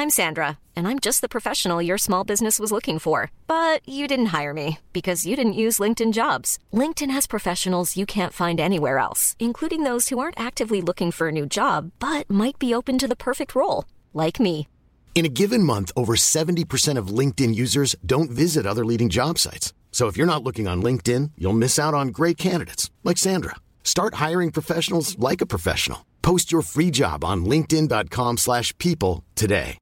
I'm Sandra, and I'm just the professional your small business was looking for. But you didn't hire me because you didn't use LinkedIn Jobs. LinkedIn has professionals you can't find anywhere else, including those who aren't actively looking for a new job, but might be open to the perfect role, like me. In a given month, over 70% of LinkedIn users don't visit other leading job sites. So if you're not looking on LinkedIn, you'll miss out on great candidates like Sandra. Start hiring professionals like a professional. Post your free job on linkedin.com/people today.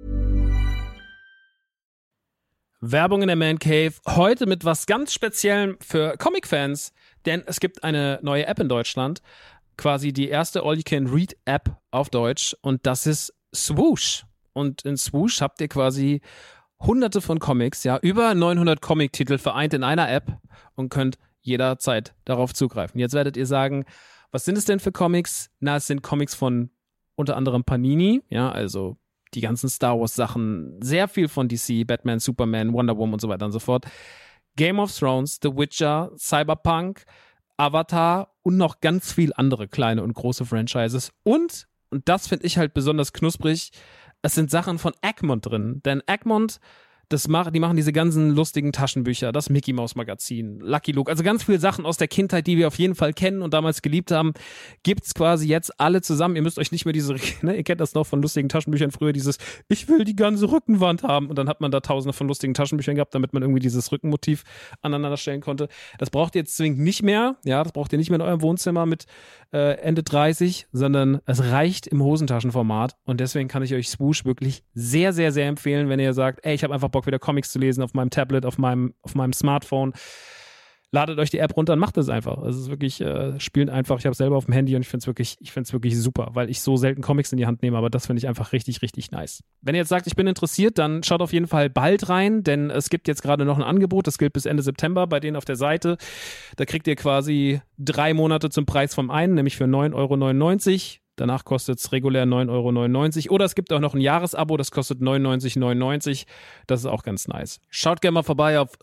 Werbung in der Man Cave. Heute mit was ganz Speziellem für Comic-Fans, denn es gibt eine neue App in Deutschland. Quasi die erste All-You-Can-Read-App auf Deutsch und das ist Swoosh. Und in Swoosh habt ihr quasi hunderte von Comics, ja, über 900 Comic-Titel vereint in einer App und könnt jederzeit darauf zugreifen. Jetzt werdet ihr sagen, was sind es denn für Comics? Na, es sind Comics von unter anderem Panini, ja, also die ganzen Star Wars Sachen, sehr viel von DC, Batman, Superman, Wonder Woman und so weiter und so fort. Game of Thrones, The Witcher, Cyberpunk, Avatar und noch ganz viel andere kleine und große Franchises. Und das finde ich halt besonders knusprig, es sind Sachen von Egmont drin, denn Egmont, die machen diese ganzen lustigen Taschenbücher, das Mickey Mouse Magazin, Lucky Luke, also ganz viele Sachen aus der Kindheit, die wir auf jeden Fall kennen und damals geliebt haben, gibt's quasi jetzt alle zusammen. Ihr müsst euch nicht mehr ihr kennt das noch von lustigen Taschenbüchern früher, dieses, ich will die ganze Rückenwand haben und dann hat man da tausende von lustigen Taschenbüchern gehabt, damit man irgendwie dieses Rückenmotiv aneinander stellen konnte. Das braucht ihr jetzt zwingend nicht mehr, ja, das braucht ihr nicht mehr in eurem Wohnzimmer mit Ende 30, sondern es reicht im Hosentaschenformat und deswegen kann ich euch Swoosh wirklich sehr, sehr, sehr empfehlen, wenn ihr sagt, ey, ich habe einfach Bock wieder Comics zu lesen auf meinem Tablet, auf meinem Smartphone. Ladet euch die App runter und macht es einfach. Es ist wirklich, spielt einfach. Ich habe es selber auf dem Handy und ich finde es wirklich super, weil ich so selten Comics in die Hand nehme, aber das finde ich einfach richtig, richtig nice. Wenn ihr jetzt sagt, ich bin interessiert, dann schaut auf jeden Fall bald rein, denn es gibt jetzt gerade noch ein Angebot, das gilt bis Ende September bei denen auf der Seite. Da kriegt ihr quasi 3 Monate zum Preis vom einen, nämlich für 9,99 €. Danach kostet es regulär 9,99 € oder es gibt auch noch ein Jahresabo, das kostet 99,99 €. Das ist auch ganz nice. Schaut gerne mal vorbei auf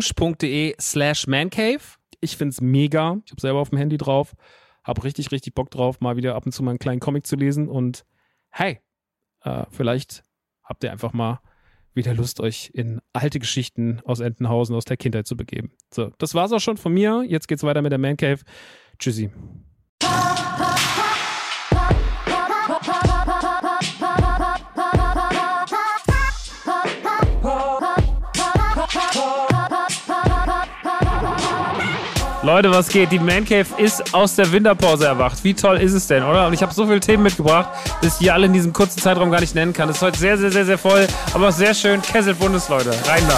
swoosh.de/mancave. Ich finde es mega. Ich habe selber auf dem Handy drauf. Habe richtig, richtig Bock drauf, mal wieder ab und zu mal einen kleinen Comic zu lesen. Und hey, vielleicht habt ihr einfach mal wieder Lust, euch in alte Geschichten aus Entenhausen, aus der Kindheit zu begeben. So, das war's auch schon von mir. Jetzt geht's weiter mit der Man Cave. Tschüssi. Leute, was geht? Die Man Cave ist aus der Winterpause erwacht. Wie toll ist es denn, oder? Und ich habe so viele Themen mitgebracht, dass ich die alle in diesem kurzen Zeitraum gar nicht nennen kann. Es ist heute sehr, sehr, sehr, sehr voll, aber sehr schön. Kesselbundes, Leute. Rein da.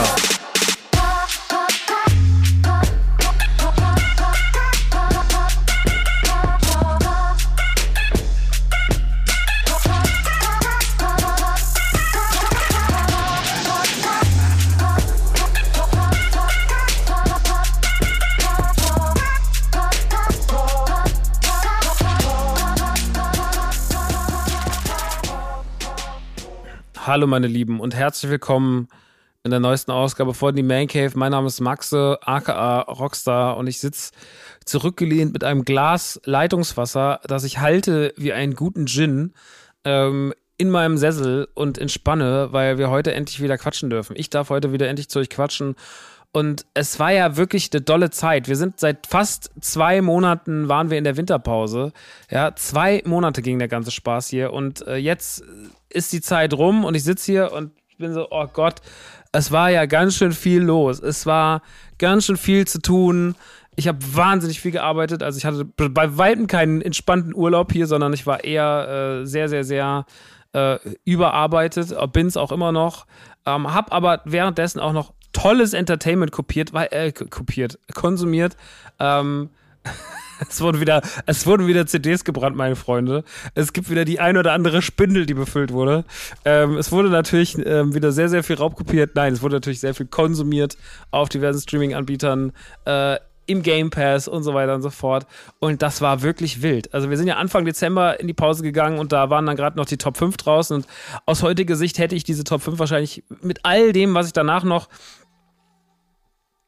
Hallo meine Lieben und herzlich willkommen in der neuesten Ausgabe von die Man Cave. Mein Name ist Maxe, aka Rockstar und ich sitze zurückgelehnt mit einem Glas Leitungswasser, das ich halte wie einen guten Gin in meinem Sessel und entspanne, weil wir heute endlich wieder quatschen dürfen. Ich darf heute wieder endlich zu euch quatschen. Und es war ja wirklich eine dolle Zeit. Wir sind seit fast 2 Monaten waren wir in der Winterpause. Ja, 2 Monate ging der ganze Spaß hier. Und jetzt ist die Zeit rum und ich sitze hier und ich bin so, oh Gott, es war ja ganz schön viel los. Es war ganz schön viel zu tun. Ich habe wahnsinnig viel gearbeitet. Also ich hatte bei weitem keinen entspannten Urlaub hier, sondern ich war eher sehr, sehr, sehr überarbeitet. Bin's auch immer noch. Hab aber währenddessen auch noch tolles Entertainment konsumiert. Es wurden wieder CDs gebrannt, meine Freunde. Es gibt wieder die ein oder andere Spindel, die befüllt wurde. Es wurde natürlich wieder sehr, sehr viel raubkopiert. Nein, es wurde natürlich sehr viel konsumiert auf diversen Streaming-Anbietern, im Game Pass und so weiter und so fort. Und das war wirklich wild. Also wir sind ja Anfang Dezember in die Pause gegangen und da waren dann gerade noch die Top 5 draußen. Und aus heutiger Sicht hätte ich diese Top 5 wahrscheinlich mit all dem, was ich danach noch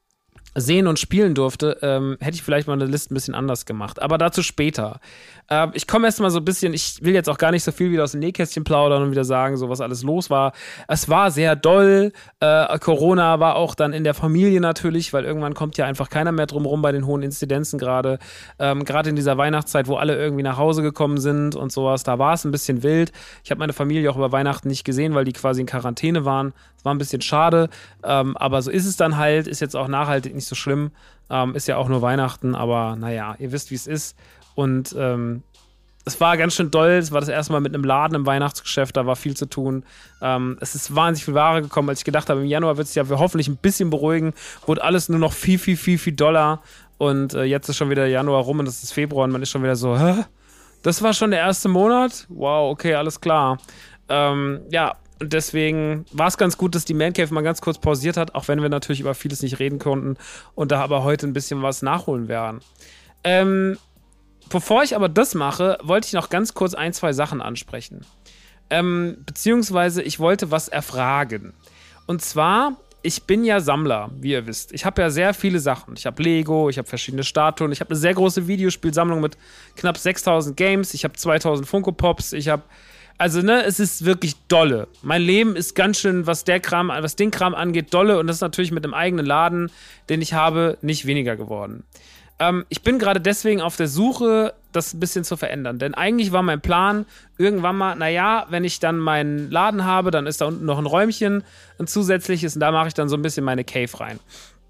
sehen und spielen durfte, hätte ich vielleicht mal eine Liste ein bisschen anders gemacht. Aber dazu später. Ich komme erst mal so ein bisschen, ich will jetzt auch gar nicht so viel wieder aus dem Nähkästchen plaudern und wieder sagen, so was alles los war. Es war sehr doll. Corona war auch dann in der Familie natürlich, weil irgendwann kommt ja einfach keiner mehr drum rum bei den hohen Inzidenzen gerade. Gerade in dieser Weihnachtszeit, wo alle irgendwie nach Hause gekommen sind und sowas, da war es ein bisschen wild. Ich habe meine Familie auch über Weihnachten nicht gesehen, weil die quasi in Quarantäne waren. Das war ein bisschen schade, aber so ist es dann halt, ist jetzt auch nachhaltig nicht so schlimm, ist ja auch nur Weihnachten, aber naja, ihr wisst, wie es ist. Und es war ganz schön doll, es war das erste Mal mit einem Laden im Weihnachtsgeschäft, da war viel zu tun. Es ist wahnsinnig viel Ware gekommen, als ich gedacht habe, im Januar wird es ja hoffentlich ein bisschen beruhigen, wurde alles nur noch viel, viel, viel, viel doller. Und jetzt ist schon wieder Januar rum und es ist Februar und man ist schon wieder so, hä? Das war schon der erste Monat? Wow, okay, alles klar. Ja, und deswegen war es ganz gut, dass die Man Cave mal ganz kurz pausiert hat, auch wenn wir natürlich über vieles nicht reden konnten und da aber heute ein bisschen was nachholen werden. Bevor ich aber das mache, wollte ich noch ganz kurz 1, 2 Sachen ansprechen. Beziehungsweise ich wollte was erfragen. Und zwar, ich bin ja Sammler, wie ihr wisst. Ich habe ja sehr viele Sachen. Ich habe Lego, ich habe verschiedene Statuen, ich habe eine sehr große Videospielsammlung mit knapp 6.000 Games, ich habe 2.000 Funko Pops, ich habe also, es ist wirklich dolle. Mein Leben ist ganz schön, was den Kram angeht, dolle. Und das ist natürlich mit dem eigenen Laden, den ich habe, nicht weniger geworden. Ich bin gerade deswegen auf der Suche, das ein bisschen zu verändern. Denn eigentlich war mein Plan, irgendwann mal, naja, wenn ich dann meinen Laden habe, dann ist da unten noch ein Räumchen, ein zusätzliches. Und da mache ich dann so ein bisschen meine Cave rein.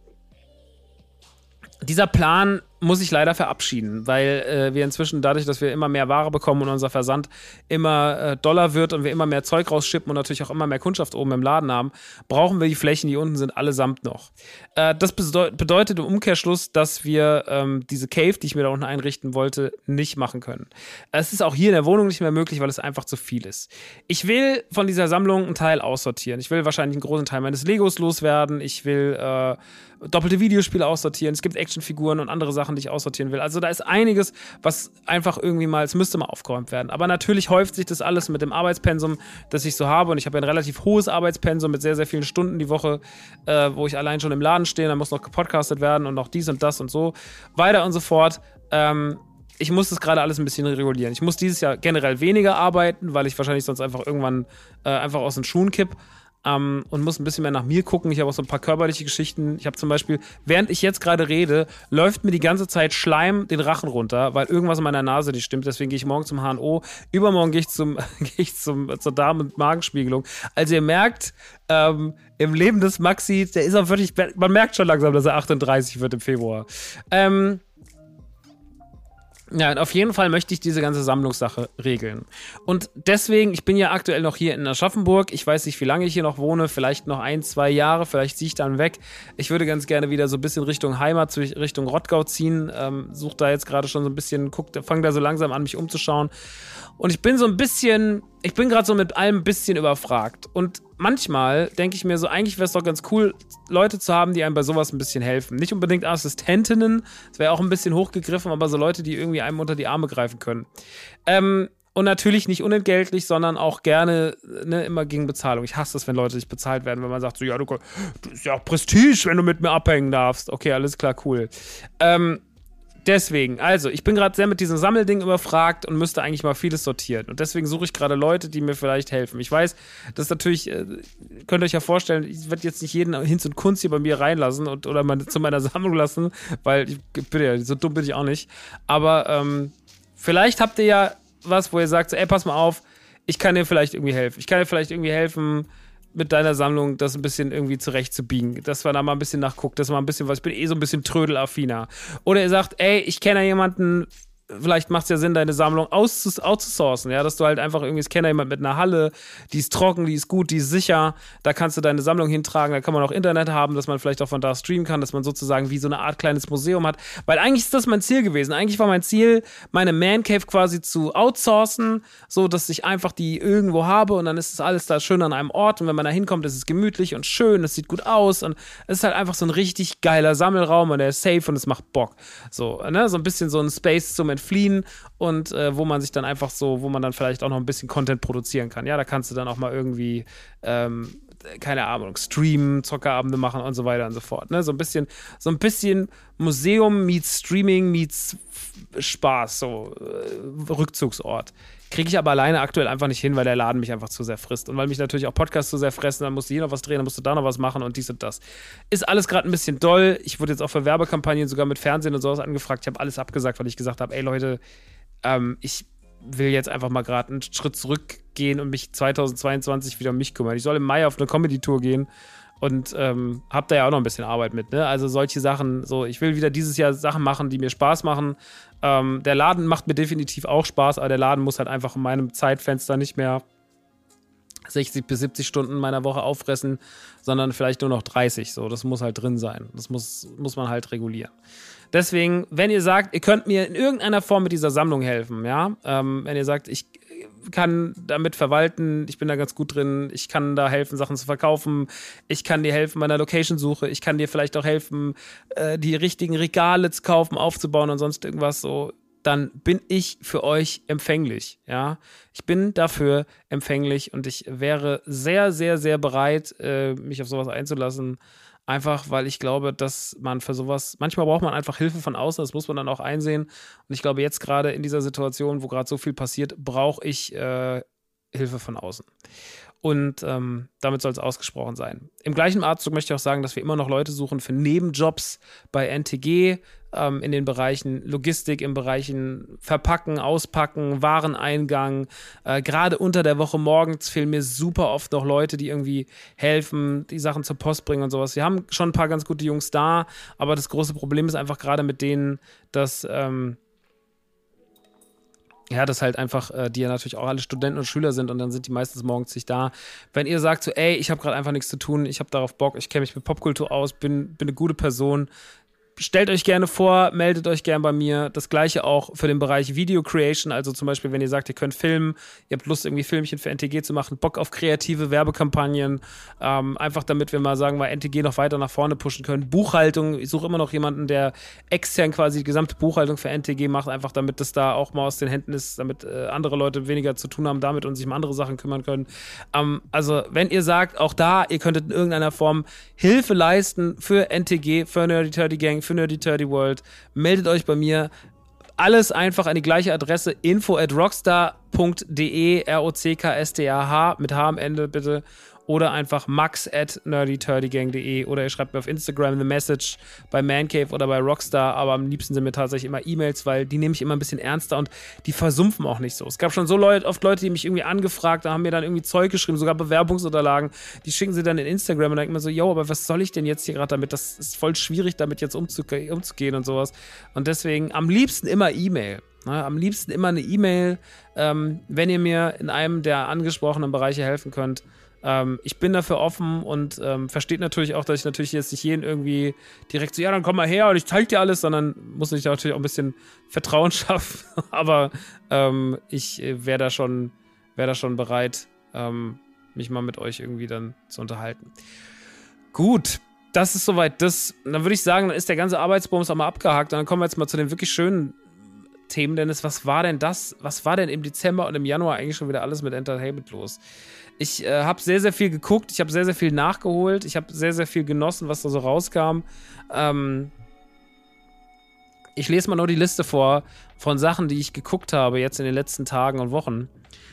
Dieser Plan muss ich leider verabschieden, weil wir inzwischen dadurch, dass wir immer mehr Ware bekommen und unser Versand immer doller wird und wir immer mehr Zeug rausschippen und natürlich auch immer mehr Kundschaft oben im Laden haben, brauchen wir die Flächen, die unten sind, allesamt noch. Das bedeutet im Umkehrschluss, dass wir diese Cave, die ich mir da unten einrichten wollte, nicht machen können. Es ist auch hier in der Wohnung nicht mehr möglich, weil es einfach zu viel ist. Ich will von dieser Sammlung einen Teil aussortieren. Ich will wahrscheinlich einen großen Teil meines Legos loswerden. Ich will doppelte Videospiele aussortieren. Es gibt Actionfiguren und andere Sachen, die ich aussortieren will. Also da ist einiges, was einfach irgendwie mal, es müsste mal aufgeräumt werden. Aber natürlich häuft sich das alles mit dem Arbeitspensum, das ich so habe. Und ich habe ein relativ hohes Arbeitspensum mit sehr, sehr vielen Stunden die Woche, wo ich allein schon im Laden stehe. Da muss noch gepodcastet werden und noch dies und das und so weiter und so fort. Ich muss das gerade alles ein bisschen regulieren. Ich muss dieses Jahr generell weniger arbeiten, weil ich wahrscheinlich sonst einfach irgendwann einfach aus den Schuhen kipp. Und muss ein bisschen mehr nach mir gucken. Ich habe auch so ein paar körperliche Geschichten. Ich habe zum Beispiel, während ich jetzt gerade rede, läuft mir die ganze Zeit Schleim den Rachen runter, weil irgendwas in meiner Nase nicht stimmt. Deswegen gehe ich morgen zum HNO. Übermorgen gehe ich zur Darm- und Magenspiegelung. Also ihr merkt, im Leben des Maxi, der ist auch wirklich, man merkt schon langsam, dass er 38 wird im Februar. Ja, und auf jeden Fall möchte ich diese ganze Sammlungssache regeln. Und deswegen, ich bin ja aktuell noch hier in Aschaffenburg. Ich weiß nicht, wie lange ich hier noch wohne. Vielleicht noch 1, 2 Jahre. Vielleicht ziehe ich dann weg. Ich würde ganz gerne wieder so ein bisschen Richtung Heimat, Richtung Rottgau ziehen. Suche da jetzt gerade schon so ein bisschen, fange da so langsam an, mich umzuschauen. Und ich bin gerade so mit allem ein bisschen überfragt. Und manchmal denke ich mir so, eigentlich wäre es doch ganz cool, Leute zu haben, die einem bei sowas ein bisschen helfen. Nicht unbedingt Assistentinnen, das wäre auch ein bisschen hochgegriffen, aber so Leute, die irgendwie einem unter die Arme greifen können. Und natürlich nicht unentgeltlich, sondern auch gerne immer gegen Bezahlung. Ich hasse es, wenn Leute nicht bezahlt werden, wenn man sagt so, ja, du ist ja auch Prestige, wenn du mit mir abhängen darfst. Okay, alles klar, cool. Deswegen, also, ich bin gerade sehr mit diesem Sammelding überfragt und müsste eigentlich mal vieles sortieren. Und deswegen suche ich gerade Leute, die mir vielleicht helfen. Ich weiß, das ist natürlich, könnt ihr euch ja vorstellen, ich werde jetzt nicht jeden Hinz und Kunst hier bei mir reinlassen oder zu meiner Sammlung lassen, weil so dumm bin ich auch nicht. Aber vielleicht habt ihr ja was, wo ihr sagt, so, ey, pass mal auf, ich kann dir vielleicht irgendwie helfen. Mit deiner Sammlung das ein bisschen irgendwie zurechtzubiegen, dass man da mal ein bisschen nachguckt, dass man ein bisschen was, ich bin so ein bisschen trödelaffiner. Oder ihr sagt, ey, ich kenne ja jemanden, vielleicht macht es ja Sinn, deine Sammlung outzusourcen, ja, dass du halt einfach irgendwie, ich kenne ja jemand mit einer Halle, die ist trocken, die ist gut, die ist sicher, da kannst du deine Sammlung hintragen, da kann man auch Internet haben, dass man vielleicht auch von da streamen kann, dass man sozusagen wie so eine Art kleines Museum hat, weil eigentlich ist das mein Ziel gewesen, eigentlich war mein Ziel, meine Man Cave quasi zu outsourcen, so, dass ich einfach die irgendwo habe und dann ist das alles da schön an einem Ort und wenn man da hinkommt, ist es gemütlich und schön, es sieht gut aus und es ist halt einfach so ein richtig geiler Sammelraum und der ist safe und es macht Bock, so, ne, so ein bisschen so ein Space zum Entfliehen und wo man sich dann einfach so, wo man dann vielleicht auch noch ein bisschen Content produzieren kann. Ja, da kannst du dann auch mal irgendwie keine Ahnung, streamen, Zockerabende machen und so weiter und so fort. Ne? So ein bisschen Museum meets Streaming meets Spaß, so Rückzugsort. Kriege ich aber alleine aktuell einfach nicht hin, weil der Laden mich einfach zu sehr frisst. Und weil mich natürlich auch Podcasts zu sehr fressen, dann musst du hier noch was drehen, dann musst du da noch was machen und dies und das. Ist alles gerade ein bisschen doll. Ich wurde jetzt auch für Werbekampagnen sogar mit Fernsehen und sowas angefragt. Ich habe alles abgesagt, weil ich gesagt habe, ey Leute, ich will jetzt einfach mal gerade einen Schritt zurückgehen und mich 2022 wieder um mich kümmern. Ich soll im Mai auf eine Comedy-Tour gehen und hab da ja auch noch ein bisschen Arbeit mit, ne? Also solche Sachen, so, ich will wieder dieses Jahr Sachen machen, die mir Spaß machen. Der Laden macht mir definitiv auch Spaß, aber der Laden muss halt einfach in meinem Zeitfenster nicht mehr 60 bis 70 Stunden meiner Woche auffressen, sondern vielleicht nur noch 30. So, das muss halt drin sein. Das muss man halt regulieren. Deswegen, wenn ihr sagt, ihr könnt mir in irgendeiner Form mit dieser Sammlung helfen, ja, wenn ihr sagt, ich kann damit verwalten, ich bin da ganz gut drin, ich kann da helfen, Sachen zu verkaufen, ich kann dir helfen bei einer Location-Suche, ich kann dir vielleicht auch helfen, die richtigen Regale zu kaufen, aufzubauen und sonst irgendwas so, dann bin ich für euch empfänglich, ja. Ich bin dafür empfänglich und ich wäre sehr, sehr, sehr bereit, mich auf sowas einzulassen. Einfach, weil ich glaube, dass man für sowas, manchmal braucht man einfach Hilfe von außen, das muss man dann auch einsehen. Und ich glaube, jetzt gerade in dieser Situation, wo gerade so viel passiert, brauche ich Hilfe von außen. Und damit soll es ausgesprochen sein. Im gleichen Atemzug möchte ich auch sagen, dass wir immer noch Leute suchen für Nebenjobs bei NTG, in den Bereichen Logistik, in Bereichen Verpacken, Auspacken, Wareneingang. Gerade unter der Woche morgens fehlen mir super oft noch Leute, die irgendwie helfen, die Sachen zur Post bringen und sowas. Wir haben schon ein paar ganz gute Jungs da, aber das große Problem ist einfach gerade mit denen, dass dass halt einfach, die ja natürlich auch alle Studenten und Schüler sind und dann sind die meistens morgens nicht da. Wenn ihr sagt so, ey, ich habe gerade einfach nichts zu tun, ich habe darauf Bock, ich kenne mich mit Popkultur aus, bin eine gute Person, stellt euch gerne vor, meldet euch gerne bei mir. Das Gleiche auch für den Bereich Video Creation, also zum Beispiel, wenn ihr sagt, ihr könnt filmen, ihr habt Lust, irgendwie Filmchen für NTG zu machen, Bock auf kreative Werbekampagnen, einfach damit wir mal sagen, mal NTG noch weiter nach vorne pushen können. Buchhaltung, ich suche immer noch jemanden, der extern quasi die gesamte Buchhaltung für NTG macht, einfach damit das da auch mal aus den Händen ist, damit andere Leute weniger zu tun haben damit und sich um andere Sachen kümmern können. Also, wenn ihr sagt, auch da, ihr könntet in irgendeiner Form Hilfe leisten für NTG, für Nerdy Turdy Gang, für Nerdy Turdy World, meldet euch bei mir. Alles einfach an die gleiche Adresse, info@rockstar.de, ROCKSTAH, mit H am Ende bitte, oder einfach max@nerdyturdygang.de, oder ihr schreibt mir auf Instagram eine Message bei Mancave oder bei Rockstar, aber am liebsten sind mir tatsächlich immer E-Mails, weil die nehme ich immer ein bisschen ernster und die versumpfen auch nicht so. Es gab schon so oft Leute, die mich irgendwie angefragt haben, mir dann irgendwie Zeug geschrieben, sogar Bewerbungsunterlagen, die schicken sie dann in Instagram und denken mir so, yo, aber was soll ich denn jetzt hier gerade damit? Das ist voll schwierig, damit jetzt umzugehen und sowas. Und deswegen am liebsten immer E-Mail. Am liebsten immer eine E-Mail, wenn ihr mir in einem der angesprochenen Bereiche helfen könnt. Ich bin dafür offen und versteht natürlich auch, dass ich natürlich jetzt nicht jeden irgendwie direkt so, ja, dann komm mal her und ich zeig dir alles, sondern muss ich da natürlich auch ein bisschen Vertrauen schaffen. Aber ich wäre da schon bereit, mich mal mit euch irgendwie dann zu unterhalten. Gut, das ist soweit das. Dann würde ich sagen, dann ist der ganze Arbeitsbums auch mal abgehakt und dann kommen wir jetzt mal zu den wirklich schönen Themen, Dennis. Was war denn im Dezember und im Januar eigentlich schon wieder alles mit Entertainment los? Ich habe sehr, sehr viel geguckt, ich habe sehr, sehr viel nachgeholt, ich habe sehr, sehr viel genossen, was da so rauskam. Ich lese mal nur die Liste vor von Sachen, die ich geguckt habe jetzt in den letzten Tagen und Wochen.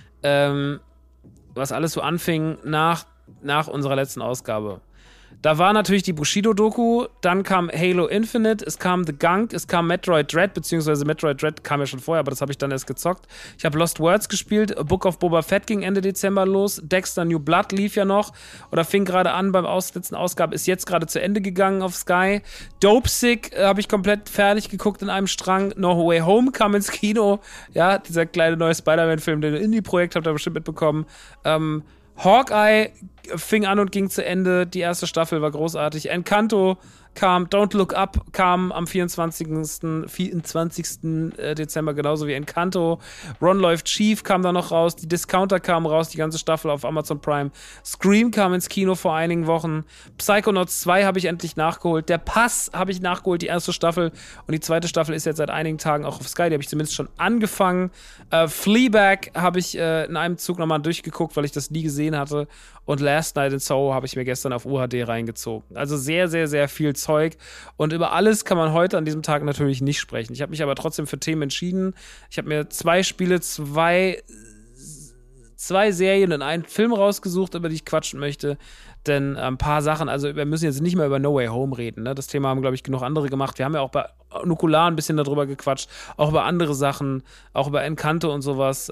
Was alles so anfing nach unserer letzten Ausgabe. Da war natürlich die Bushido-Doku, dann kam Halo Infinite, es kam The Gunk, es kam Metroid Dread, beziehungsweise Metroid Dread kam ja schon vorher, aber das habe ich dann erst gezockt. Ich habe Lost Words gespielt, A Book of Boba Fett ging Ende Dezember los, Dexter New Blood lief ja noch oder fing gerade an beim letzten Ausgabe, ist jetzt gerade zu Ende gegangen auf Sky. Dopesick habe ich komplett fertig geguckt in einem Strang. No Way Home kam ins Kino, ja, dieser kleine neue Spider-Man-Film, den Indie-Projekt habt ihr bestimmt mitbekommen. Hawkeye fing an und ging zu Ende. Die erste Staffel war großartig. Encanto kam, Don't Look Up kam am 24. Dezember, genauso wie Encanto. Ron läuft Chief kam da noch raus. Die Discounter kam raus, die ganze Staffel auf Amazon Prime. Scream kam ins Kino vor einigen Wochen. Psychonauts 2 habe ich endlich nachgeholt. Der Pass habe ich nachgeholt, die erste Staffel. Und die zweite Staffel ist jetzt seit einigen Tagen auch auf Sky. Die habe ich zumindest schon angefangen. Fleabag habe ich in einem Zug nochmal durchgeguckt, weil ich das nie gesehen hatte. Und Last Night in Soho habe ich mir gestern auf UHD reingezogen. Also sehr, sehr, sehr viel Zeug. Und über alles kann man heute an diesem Tag natürlich nicht sprechen. Ich habe mich aber trotzdem für Themen entschieden. Ich habe mir 2 Spiele, zwei Serien und einen Film rausgesucht, über die ich quatschen möchte. Denn ein paar Sachen, also wir müssen jetzt nicht mehr über No Way Home reden. Ne? Das Thema haben, glaube ich, genug andere gemacht. Wir haben ja auch bei Nukular ein bisschen darüber gequatscht. Auch über andere Sachen, auch über Encanto und sowas.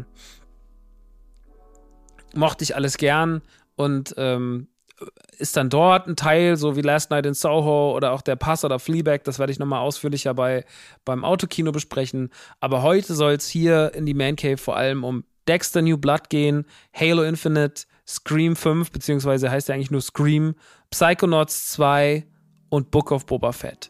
Mochte ich alles gern. Und ist dann dort ein Teil, so wie Last Night in Soho oder auch der Pass oder Fleabag. Das werde ich nochmal ausführlicher beim Autokino besprechen. Aber heute soll es hier in die Man Cave vor allem um Dexter New Blood gehen, Halo Infinite, Scream 5, beziehungsweise heißt ja eigentlich nur Scream, Psychonauts 2 und Book of Boba Fett.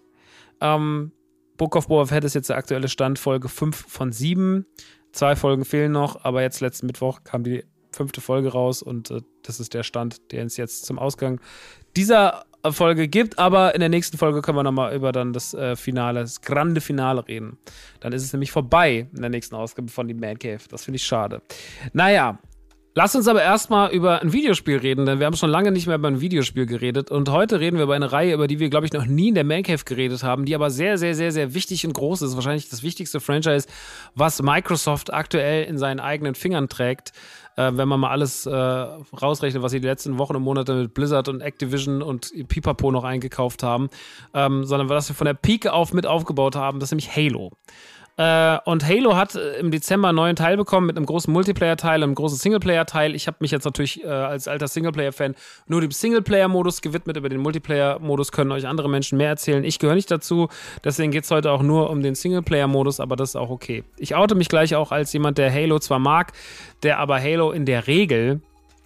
Book of Boba Fett ist jetzt der aktuelle Stand, Folge 5 von 7. 2 Folgen fehlen noch, aber jetzt letzten Mittwoch kam die 5. Folge raus und das ist der Stand, der uns jetzt zum Ausgang dieser Folge gibt. Aber in der nächsten Folge können wir nochmal über dann das Finale, das grande Finale reden. Dann ist es nämlich vorbei in der nächsten Ausgabe von die Man Cave. Das finde ich schade. Naja, lass uns aber erstmal über ein Videospiel reden, denn wir haben schon lange nicht mehr über ein Videospiel geredet. Und heute reden wir über eine Reihe, über die wir, glaube ich, noch nie in der Man Cave geredet haben, die aber sehr, sehr, sehr, sehr wichtig und groß ist. Wahrscheinlich das wichtigste Franchise, was Microsoft aktuell in seinen eigenen Fingern trägt. Wenn man mal alles rausrechnet, was sie die letzten Wochen und Monate mit Blizzard und Activision und Pipapo noch eingekauft haben, sondern was wir von der Pike auf mit aufgebaut haben, das ist nämlich Halo. Und Halo hat im Dezember einen neuen Teil bekommen mit einem großen Multiplayer-Teil, einem großen Singleplayer-Teil. Ich habe mich jetzt natürlich als alter Singleplayer-Fan nur dem Singleplayer-Modus gewidmet. Über den Multiplayer-Modus können euch andere Menschen mehr erzählen. Ich gehöre nicht dazu, deswegen geht es heute auch nur um den Singleplayer-Modus, aber das ist auch okay. Ich oute mich gleich auch als jemand, der Halo zwar mag, der aber Halo in der Regel,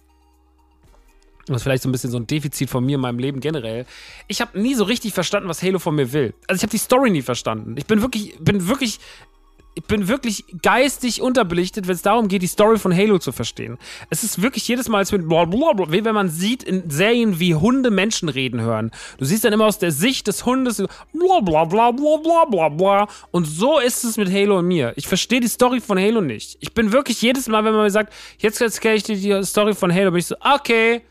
das ist vielleicht so ein bisschen so ein Defizit von mir in meinem Leben generell. Ich habe nie so richtig verstanden, was Halo von mir will. Also ich habe die Story nie verstanden. Ich bin wirklich geistig unterbelichtet, wenn es darum geht, die Story von Halo zu verstehen. Es ist wirklich jedes Mal mit blablabla, wie wenn man sieht in Serien, wie Hunde Menschen reden hören. Du siehst dann immer aus der Sicht des Hundes blablabla. Und so ist es mit Halo und mir. Ich verstehe die Story von Halo nicht. Ich bin wirklich jedes Mal, wenn man mir sagt, jetzt erkläre ich dir die Story von Halo, bin ich so, okay.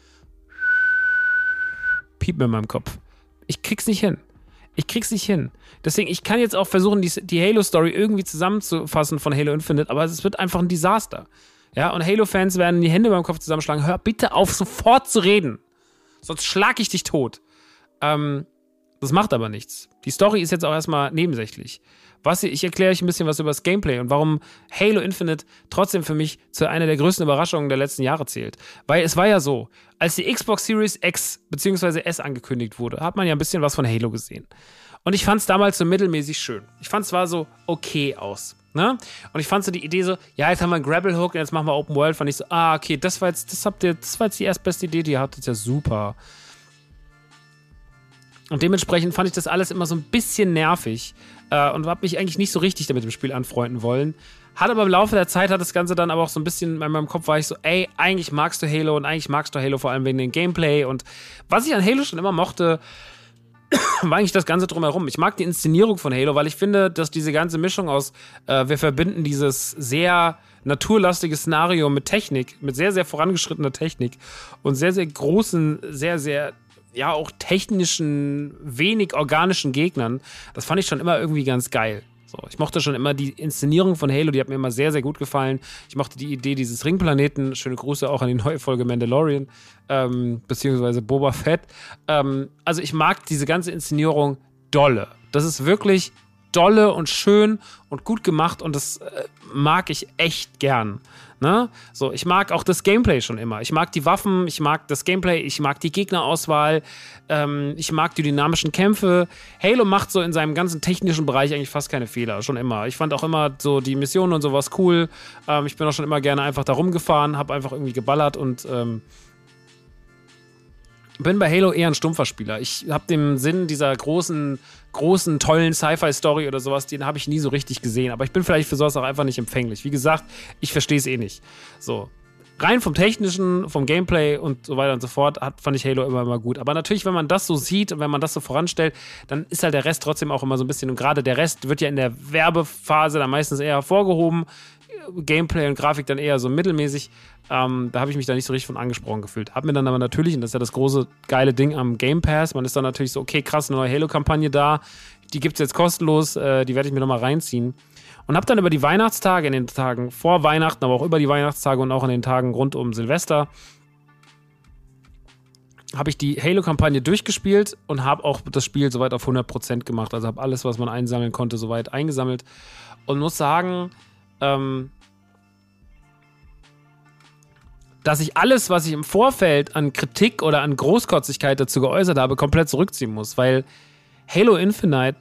Piep mir in meinem Kopf. Ich krieg's nicht hin. Deswegen, ich kann jetzt auch versuchen, die Halo-Story irgendwie zusammenzufassen von Halo Infinite, aber es wird einfach ein Desaster. Ja, und Halo-Fans werden die Hände beim Kopf zusammenschlagen. Hör bitte auf, sofort zu reden. Sonst schlag ich dich tot. Das macht aber nichts. Die Story ist jetzt auch erstmal nebensächlich. Ich erkläre euch ein bisschen was über das Gameplay und warum Halo Infinite trotzdem für mich zu einer der größten Überraschungen der letzten Jahre zählt. Weil es war ja so, als die Xbox Series X bzw. S angekündigt wurde, hat man ja ein bisschen was von Halo gesehen. Und ich fand es damals so mittelmäßig schön. Ich fand es zwar so okay aus. Ne? Und ich fand so die Idee so, ja, jetzt haben wir einen Grapple Hook und jetzt machen wir Open World. Fand ich so, okay, das war jetzt die erstbeste Idee, die ihr habt, das ist ja super. Und dementsprechend fand ich das alles immer so ein bisschen nervig und habe mich eigentlich nicht so richtig damit im Spiel anfreunden wollen. Hat aber im Laufe der Zeit das Ganze dann aber auch so ein bisschen in meinem Kopf war ich so, eigentlich magst du Halo und eigentlich magst du Halo vor allem wegen dem Gameplay. Und was ich an Halo schon immer mochte, war eigentlich das Ganze drumherum. Ich mag die Inszenierung von Halo, weil ich finde, dass diese ganze Mischung aus, wir verbinden dieses sehr naturlastige Szenario mit Technik, mit sehr, sehr vorangeschrittener Technik und sehr, sehr großen, sehr, sehr ja auch technischen, wenig organischen Gegnern. Das fand ich schon immer irgendwie ganz geil. So, ich mochte schon immer die Inszenierung von Halo, die hat mir immer sehr, sehr gut gefallen. Ich mochte die Idee dieses Ringplaneten. Schöne Grüße auch an die neue Folge Mandalorian, beziehungsweise Boba Fett. Also ich mag diese ganze Inszenierung dolle. Das ist wirklich dolle und schön und gut gemacht und das mag ich echt gern. Ne? So, ich mag auch das Gameplay schon immer. Ich mag die Waffen, ich mag das Gameplay, ich mag die Gegnerauswahl, ich mag die dynamischen Kämpfe. Halo macht so in seinem ganzen technischen Bereich eigentlich fast keine Fehler, schon immer. Ich fand auch immer so die Missionen und sowas cool. Ich bin auch schon immer gerne einfach da rumgefahren, hab einfach irgendwie geballert und bin bei Halo eher ein stumpfer Spieler. Ich habe den Sinn dieser großen, tollen Sci-Fi-Story oder sowas, den habe ich nie so richtig gesehen. Aber ich bin vielleicht für sowas auch einfach nicht empfänglich. Wie gesagt, ich verstehe es eh nicht. So, rein vom Technischen, vom Gameplay und so weiter und so fort, fand ich Halo immer gut. Aber natürlich, wenn man das so sieht und wenn man das so voranstellt, dann ist halt der Rest trotzdem auch immer so ein bisschen, und gerade der Rest wird ja in der Werbephase dann meistens eher hervorgehoben. Gameplay und Grafik dann eher so mittelmäßig. Da habe ich mich da nicht so richtig von angesprochen gefühlt. Hab mir dann aber natürlich, und das ist ja das große, geile Ding am Game Pass, man ist dann natürlich so, okay, krass, eine neue Halo-Kampagne da, die gibt's jetzt kostenlos, die werde ich mir nochmal reinziehen. Und habe dann über die Weihnachtstage, in den Tagen vor Weihnachten, aber auch über die Weihnachtstage und auch in den Tagen rund um Silvester, habe ich die Halo-Kampagne durchgespielt und habe auch das Spiel soweit auf 100% gemacht. Also habe alles, was man einsammeln konnte, soweit eingesammelt. Und muss sagen, dass ich alles, was ich im Vorfeld an Kritik oder an Großkotzigkeit dazu geäußert habe, komplett zurückziehen muss. Weil Halo Infinite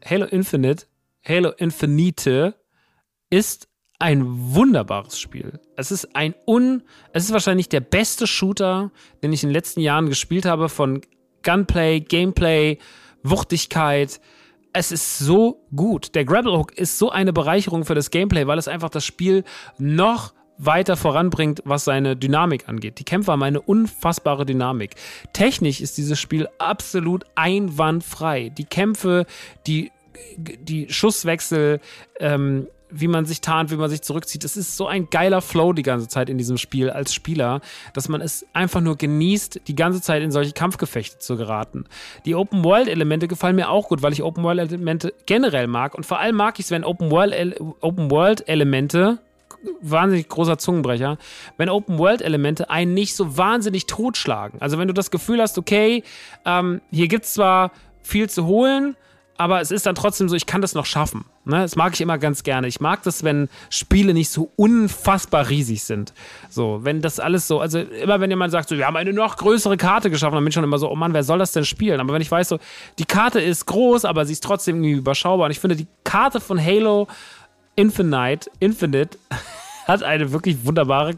ist ein wunderbares Spiel. Es ist wahrscheinlich der beste Shooter, den ich in den letzten Jahren gespielt habe, von Gunplay, Gameplay, Wuchtigkeit. Es ist so gut. Der Grapple Hook ist so eine Bereicherung für das Gameplay, weil es einfach das Spiel noch weiter voranbringt, was seine Dynamik angeht. Die Kämpfe haben eine unfassbare Dynamik. Technisch ist dieses Spiel absolut einwandfrei. Die Kämpfe, die Schusswechsel, wie man sich tarnt, wie man sich zurückzieht. Es ist so ein geiler Flow die ganze Zeit in diesem Spiel als Spieler, dass man es einfach nur genießt, die ganze Zeit in solche Kampfgefechte zu geraten. Die Open-World-Elemente gefallen mir auch gut, weil ich Open-World-Elemente generell mag. Und vor allem mag ich es, wenn Open-World-Elemente, wahnsinnig großer Zungenbrecher, wenn Open-World-Elemente einen nicht so wahnsinnig totschlagen. Also wenn du das Gefühl hast, okay, hier gibt es zwar viel zu holen, aber es ist dann trotzdem so, ich kann das noch schaffen. Ne? Das mag ich immer ganz gerne. Ich mag das, wenn Spiele nicht so unfassbar riesig sind. So, wenn das alles so, also immer wenn jemand sagt, so, wir haben eine noch größere Karte geschaffen, dann bin ich schon immer so, oh Mann, wer soll das denn spielen? Aber wenn ich weiß, so, die Karte ist groß, aber sie ist trotzdem irgendwie überschaubar. Und ich finde, die Karte von Halo Infinite hat eine wirklich wunderbare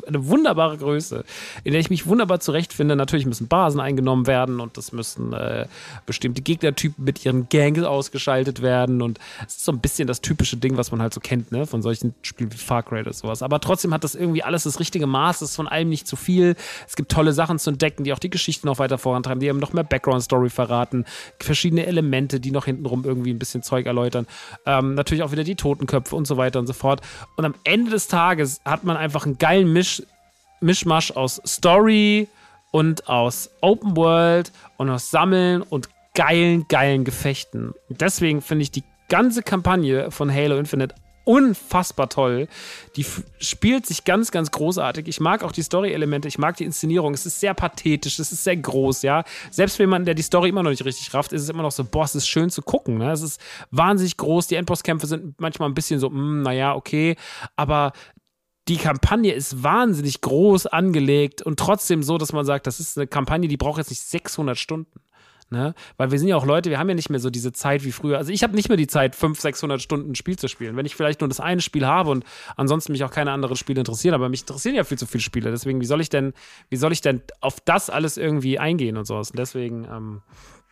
Größe, in der ich mich wunderbar zurechtfinde. Natürlich müssen Basen eingenommen werden und es müssen bestimmte Gegnertypen mit ihren Gangs ausgeschaltet werden und es ist so ein bisschen das typische Ding, was man halt so kennt, ne, von solchen Spielen wie Far Cry oder sowas. Aber trotzdem hat das irgendwie alles das richtige Maß, es ist von allem nicht zu viel. Es gibt tolle Sachen zu entdecken, die auch die Geschichte noch weiter vorantreiben, die haben noch mehr Background-Story verraten, verschiedene Elemente, die noch hintenrum irgendwie ein bisschen Zeug erläutern. Natürlich auch wieder die Totenköpfe und so weiter und so fort. Und am Ende des Tages hat man einfach einen geilen Mischmasch aus Story und aus Open World und aus Sammeln und geilen Gefechten. Und deswegen finde ich die ganze Kampagne von Halo Infinite unfassbar toll. Die spielt sich ganz, ganz großartig. Ich mag auch die Story-Elemente, ich mag die Inszenierung. Es ist sehr pathetisch, es ist sehr groß, ja. Selbst wenn man, der die Story immer noch nicht richtig rafft, ist es immer noch so, boah, es ist schön zu gucken, ne? Es ist wahnsinnig groß, die Endbosskämpfe sind manchmal ein bisschen so, naja, okay, aber die Kampagne ist wahnsinnig groß angelegt und trotzdem so, dass man sagt, das ist eine Kampagne, die braucht jetzt nicht 600 Stunden. Ne? Weil wir sind ja auch Leute, wir haben ja nicht mehr so diese Zeit wie früher. Also ich habe nicht mehr die Zeit, 500-600 Stunden ein Spiel zu spielen. Wenn ich vielleicht nur das eine Spiel habe und ansonsten mich auch keine anderen Spiele interessieren, aber mich interessieren ja viel zu viele Spiele. Deswegen, wie soll ich denn auf das alles irgendwie eingehen und sowas? Und deswegen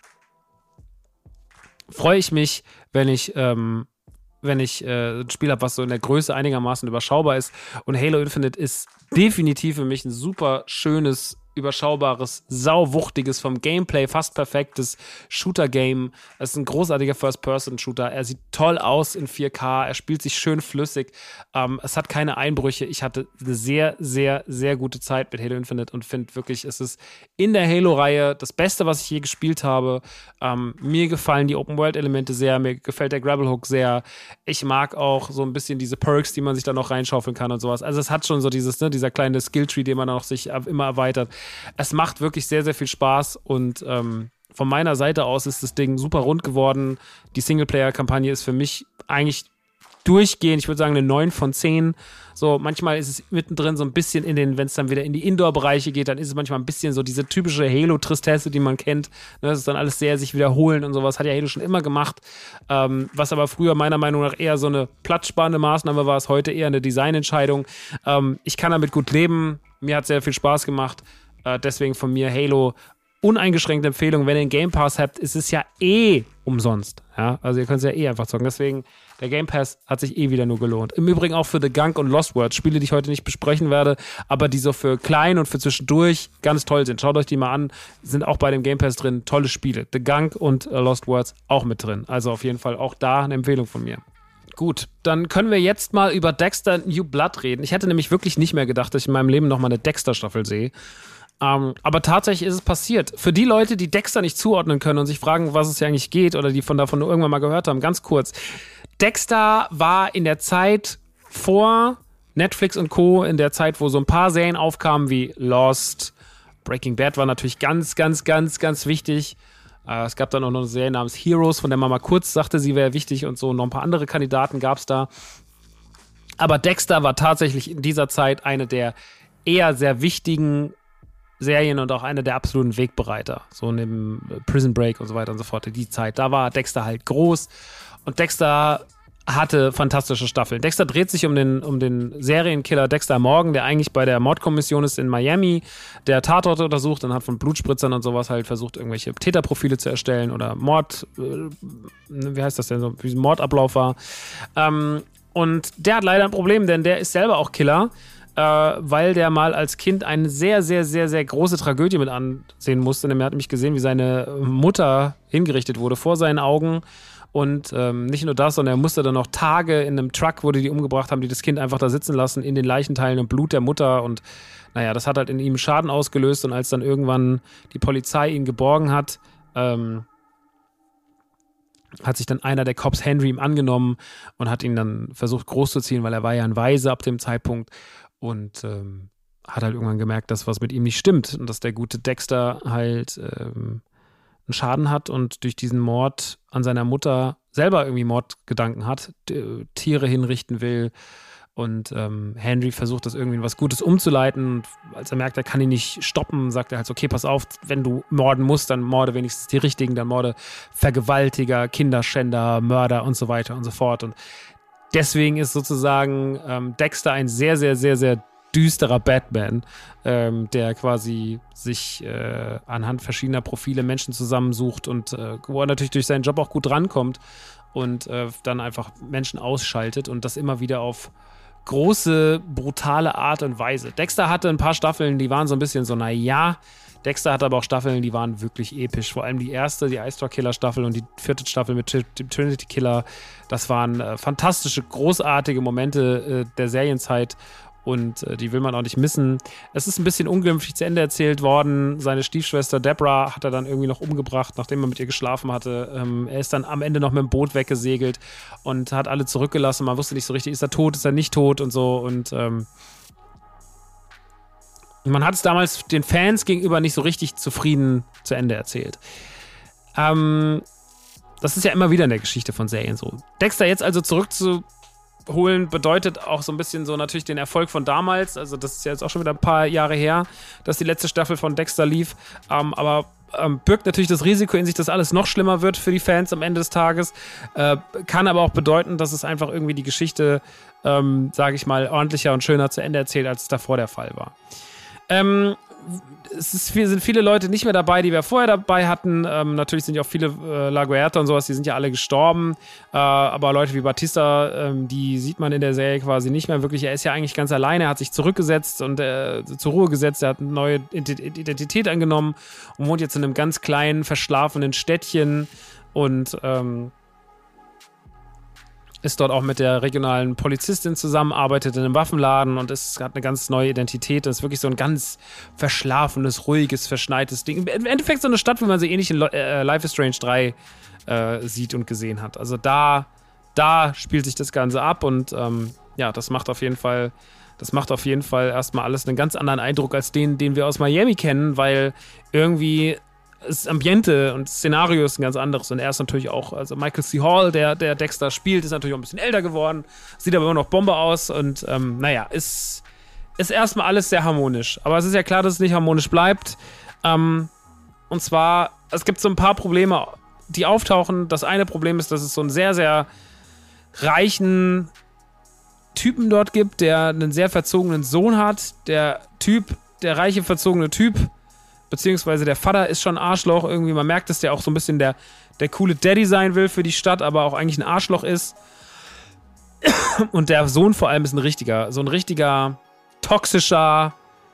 freue ich mich, wenn ich ein Spiel habe, was so in der Größe einigermaßen überschaubar ist. Und Halo Infinite ist definitiv für mich ein super schönes, überschaubares, sauwuchtiges, vom Gameplay fast perfektes Shooter-Game. Es ist ein großartiger First-Person-Shooter. Er sieht toll aus in 4K. Er spielt sich schön flüssig. Es hat keine Einbrüche. Ich hatte eine sehr, sehr, sehr gute Zeit mit Halo Infinite und finde wirklich, es ist in der Halo-Reihe das Beste, was ich je gespielt habe. Mir gefallen die Open-World-Elemente sehr. Mir gefällt der Grapple-Hook sehr. Ich mag auch so ein bisschen diese Perks, die man sich da noch reinschaufeln kann und sowas. Also es hat schon so dieses, ne, dieser kleine Skill-Tree, den man noch sich immer erweitert. Es macht wirklich sehr, sehr viel Spaß und von meiner Seite aus ist das Ding super rund geworden. Die Singleplayer-Kampagne ist für mich eigentlich durchgehend, ich würde sagen eine 9 von 10. So, manchmal ist es mittendrin so ein bisschen wenn es dann wieder in die Indoor-Bereiche geht, dann ist es manchmal ein bisschen so diese typische Halo-Tristesse, die man kennt. Das ist dann alles sehr sich wiederholen und sowas. Hat ja Halo schon immer gemacht. Was aber früher meiner Meinung nach eher so eine platzsparende Maßnahme war, ist heute eher eine Designentscheidung. Ich kann damit gut leben. Mir hat sehr viel Spaß gemacht. Deswegen von mir Halo uneingeschränkte Empfehlung. Wenn ihr einen Game Pass habt, ist es ja umsonst. Ja? Also ihr könnt es ja einfach zocken. Deswegen, der Game Pass hat sich wieder nur gelohnt. Im Übrigen auch für The Gunk und Lost World. Spiele, die ich heute nicht besprechen werde, aber die so für klein und für zwischendurch ganz toll sind. Schaut euch die mal an. Sind auch bei dem Game Pass drin. Tolle Spiele. The Gunk und Lost Worlds auch mit drin. Also auf jeden Fall auch da eine Empfehlung von mir. Gut, dann können wir jetzt mal über Dexter New Blood reden. Ich hätte nämlich wirklich nicht mehr gedacht, dass ich in meinem Leben noch mal eine Dexter-Staffel sehe. Aber tatsächlich ist es passiert. Für die Leute, die Dexter nicht zuordnen können und sich fragen, was es hier eigentlich geht oder die davon nur irgendwann mal gehört haben, ganz kurz. Dexter war in der Zeit vor Netflix und Co., in der Zeit, wo so ein paar Serien aufkamen wie Lost, Breaking Bad war natürlich ganz, ganz, ganz, ganz wichtig. Es gab dann auch noch eine Serie namens Heroes, von der man mal kurz sagte, sie wäre wichtig und so. Noch ein paar andere Kandidaten gab es da. Aber Dexter war tatsächlich in dieser Zeit eine der eher sehr wichtigen Serien und auch eine der absoluten Wegbereiter. So neben Prison Break und so weiter und so fort. In die Zeit, da war Dexter halt groß. Und Dexter hatte fantastische Staffeln. Dexter dreht sich um den Serienkiller Dexter Morgan, der eigentlich bei der Mordkommission ist in Miami, der Tatorte untersucht und hat von Blutspritzern und sowas halt versucht, irgendwelche Täterprofile zu erstellen oder wie heißt das denn so, wie ein Mordablauf war. Und der hat leider ein Problem, denn der ist selber auch Killer, weil der mal als Kind eine sehr, sehr, sehr, sehr große Tragödie mit ansehen musste. Denn er hat nämlich gesehen, wie seine Mutter hingerichtet wurde vor seinen Augen. Und nicht nur das, sondern er musste dann noch Tage in einem Truck, wo die umgebracht haben, die das Kind einfach da sitzen lassen, in den Leichenteilen und Blut der Mutter. Und naja, das hat halt in ihm Schaden ausgelöst. Und als dann irgendwann die Polizei ihn geborgen hat, hat sich dann einer der Cops, Henry, ihm angenommen und hat ihn dann versucht großzuziehen, weil er war ja ein Waise ab dem Zeitpunkt. Und hat halt irgendwann gemerkt, dass was mit ihm nicht stimmt. Und dass der gute Dexter halt einen Schaden hat und durch diesen Mord an seiner Mutter selber irgendwie Mordgedanken hat, Tiere hinrichten will und Henry versucht das irgendwie in was Gutes umzuleiten und als er merkt, er kann ihn nicht stoppen, sagt er halt so, okay, pass auf, wenn du morden musst, dann morde wenigstens die Richtigen, dann morde Vergewaltiger, Kinderschänder, Mörder und so weiter und so fort und deswegen ist sozusagen Dexter ein sehr, sehr, sehr, sehr düsterer Batman, der quasi sich anhand verschiedener Profile Menschen zusammensucht und wo er natürlich durch seinen Job auch gut rankommt und dann einfach Menschen ausschaltet und das immer wieder auf große, brutale Art und Weise. Dexter hatte ein paar Staffeln, die waren so ein bisschen so, naja, Dexter hatte aber auch Staffeln, die waren wirklich episch. Vor allem die erste, die Ice Killer Staffel und die 4. Staffel mit dem Trinity Killer. Das waren fantastische, großartige Momente der Serienzeit. Und die will man auch nicht missen. Es ist ein bisschen unglimpflich zu Ende erzählt worden. Seine Stiefschwester Deborah hat er dann irgendwie noch umgebracht, nachdem er mit ihr geschlafen hatte. Er ist dann am Ende noch mit dem Boot weggesegelt und hat alle zurückgelassen. Man wusste nicht so richtig, ist er tot, ist er nicht tot und so. Und man hat es damals den Fans gegenüber nicht so richtig zufrieden zu Ende erzählt. Das ist ja immer wieder in der Geschichte von Serien so. Dexter jetzt also zurückzuholen bedeutet auch so ein bisschen so natürlich den Erfolg von damals. Also das ist ja jetzt auch schon wieder ein paar Jahre her, dass die letzte Staffel von Dexter lief. Aber birgt natürlich das Risiko in sich, dass alles noch schlimmer wird für die Fans am Ende des Tages. Kann aber auch bedeuten, dass es einfach irgendwie die Geschichte, sage ich mal, ordentlicher und schöner zu Ende erzählt, als es davor der Fall war. Sind viele Leute nicht mehr dabei, die wir vorher dabei hatten. Natürlich sind ja auch viele La Guerta und sowas, die sind ja alle gestorben. Aber Leute wie Batista, die sieht man in der Serie quasi nicht mehr wirklich. Er ist ja eigentlich ganz alleine, er hat sich zurückgesetzt und zur Ruhe gesetzt. Er hat eine neue Identität angenommen und wohnt jetzt in einem ganz kleinen, verschlafenen Städtchen und ist dort auch mit der regionalen Polizistin zusammen, arbeitet in einem Waffenladen und hat eine ganz neue Identität. Das ist wirklich so ein ganz verschlafenes, ruhiges, verschneites Ding. Im Endeffekt so eine Stadt, wie man sie ähnlich in Life is Strange 3 sieht und gesehen hat. Also da spielt sich das Ganze ab und ja, das macht auf jeden Fall erstmal alles einen ganz anderen Eindruck als den wir aus Miami kennen, weil irgendwie das Ambiente und das Szenario ist ein ganz anderes. Und er ist natürlich auch, also Michael C. Hall, der Dexter spielt, ist natürlich auch ein bisschen älter geworden, sieht aber immer noch Bombe aus und naja, ist erstmal alles sehr harmonisch. Aber es ist ja klar, dass es nicht harmonisch bleibt. Und zwar, es gibt so ein paar Probleme, die auftauchen. Das eine Problem ist, dass es so einen sehr, sehr reichen Typen dort gibt, der einen sehr verzogenen Sohn hat. Der reiche, verzogene Typ, beziehungsweise der Vater ist schon ein Arschloch irgendwie. Man merkt, dass der auch so ein bisschen der coole Daddy sein will für die Stadt, aber auch eigentlich ein Arschloch ist. Und der Sohn vor allem ist ein richtiger toxischer,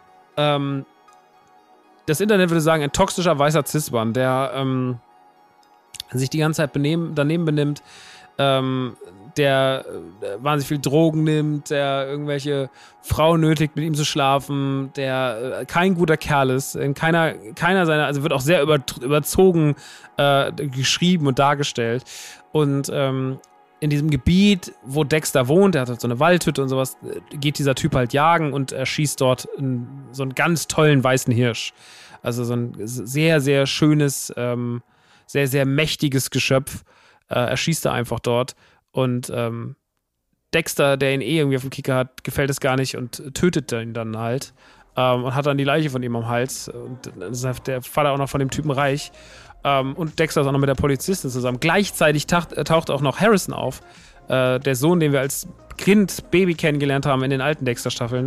das Internet würde sagen, ein toxischer weißer Cis-Mann, der sich die ganze Zeit daneben benimmt, der wahnsinnig viel Drogen nimmt, der irgendwelche Frauen nötigt, mit ihm zu schlafen, der kein guter Kerl ist, in keiner seiner, also wird auch sehr überzogen geschrieben und dargestellt. Und in diesem Gebiet, wo Dexter wohnt, der hat halt so eine Waldhütte und sowas, geht dieser Typ halt jagen und erschießt dort so einen ganz tollen weißen Hirsch. Also so ein sehr, sehr schönes, sehr, sehr mächtiges Geschöpf erschießt er einfach dort. Und Dexter, der ihn irgendwie auf dem Kicker hat, gefällt es gar nicht und tötet ihn dann halt und hat dann die Leiche von ihm am Hals. Und dann ist der Vater auch noch von dem Typen reich. Und Dexter ist auch noch mit der Polizistin zusammen. Gleichzeitig taucht auch noch Harrison auf, der Sohn, den wir als Baby kennengelernt haben in den alten Dexter-Staffeln.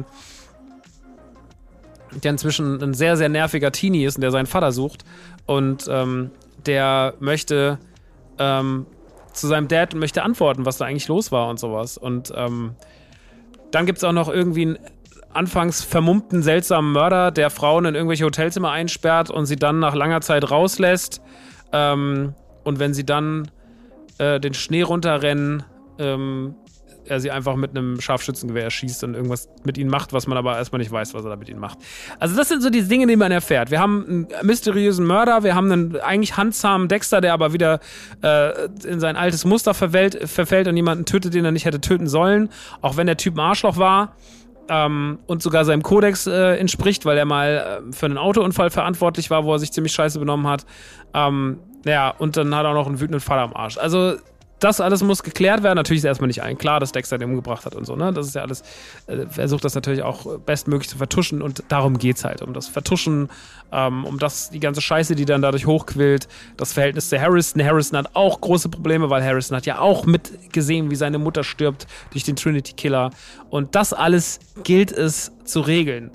Der inzwischen ein sehr, sehr nerviger Teenie ist und der seinen Vater sucht. Und der möchte zu seinem Dad und möchte antworten, was da eigentlich los war und sowas. Und dann gibt es auch noch irgendwie einen anfangs vermummten, seltsamen Mörder, der Frauen in irgendwelche Hotelzimmer einsperrt und sie dann nach langer Zeit rauslässt. Und wenn sie dann den Schnee runterrennen, er sie einfach mit einem Scharfschützengewehr erschießt und irgendwas mit ihnen macht, was man aber erstmal nicht weiß, was er da mit ihnen macht. Also das sind so die Dinge, die man erfährt. Wir haben einen mysteriösen Mörder, wir haben einen eigentlich handzahmen Dexter, der aber wieder in sein altes Muster verfällt und jemanden tötet, den er nicht hätte töten sollen, auch wenn der Typ ein Arschloch war und sogar seinem Kodex entspricht, weil er mal für einen Autounfall verantwortlich war, wo er sich ziemlich scheiße benommen hat. Ja, und dann hat er auch noch einen wütenden Vater am Arsch. Also das alles muss geklärt werden. Natürlich ist erstmal nicht allen klar, dass Dexter den umgebracht hat und so, ne? Das ist ja alles, er versucht das natürlich auch bestmöglich zu vertuschen und darum geht's halt, um das Vertuschen, die ganze Scheiße, die dann dadurch hochquillt, das Verhältnis zu Harrison. Harrison hat auch große Probleme, weil Harrison hat ja auch mitgesehen, wie seine Mutter stirbt durch den Trinity Killer und das alles gilt es zu regeln.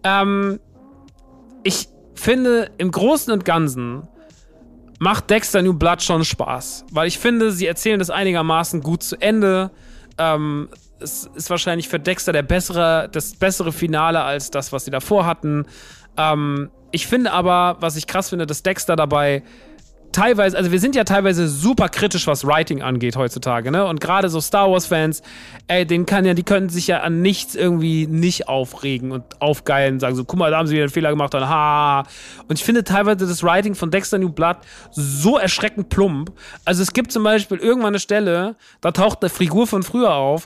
Ich finde, im Großen und Ganzen macht Dexter New Blood schon Spaß, weil ich finde, sie erzählen das einigermaßen gut zu Ende. Es ist wahrscheinlich für Dexter das bessere Finale als das, was sie davor hatten. Ich finde aber, was ich krass finde, dass Dexter dabei teilweise, also wir sind ja teilweise super kritisch, was Writing angeht heutzutage, ne? Und gerade so Star Wars-Fans, die können sich ja an nichts irgendwie nicht aufregen und aufgeilen und sagen so, guck mal, da haben sie wieder einen Fehler gemacht und ha. Und ich finde teilweise das Writing von Dexter New Blood so erschreckend plump. Also es gibt zum Beispiel irgendwann eine Stelle, da taucht eine Figur von früher auf,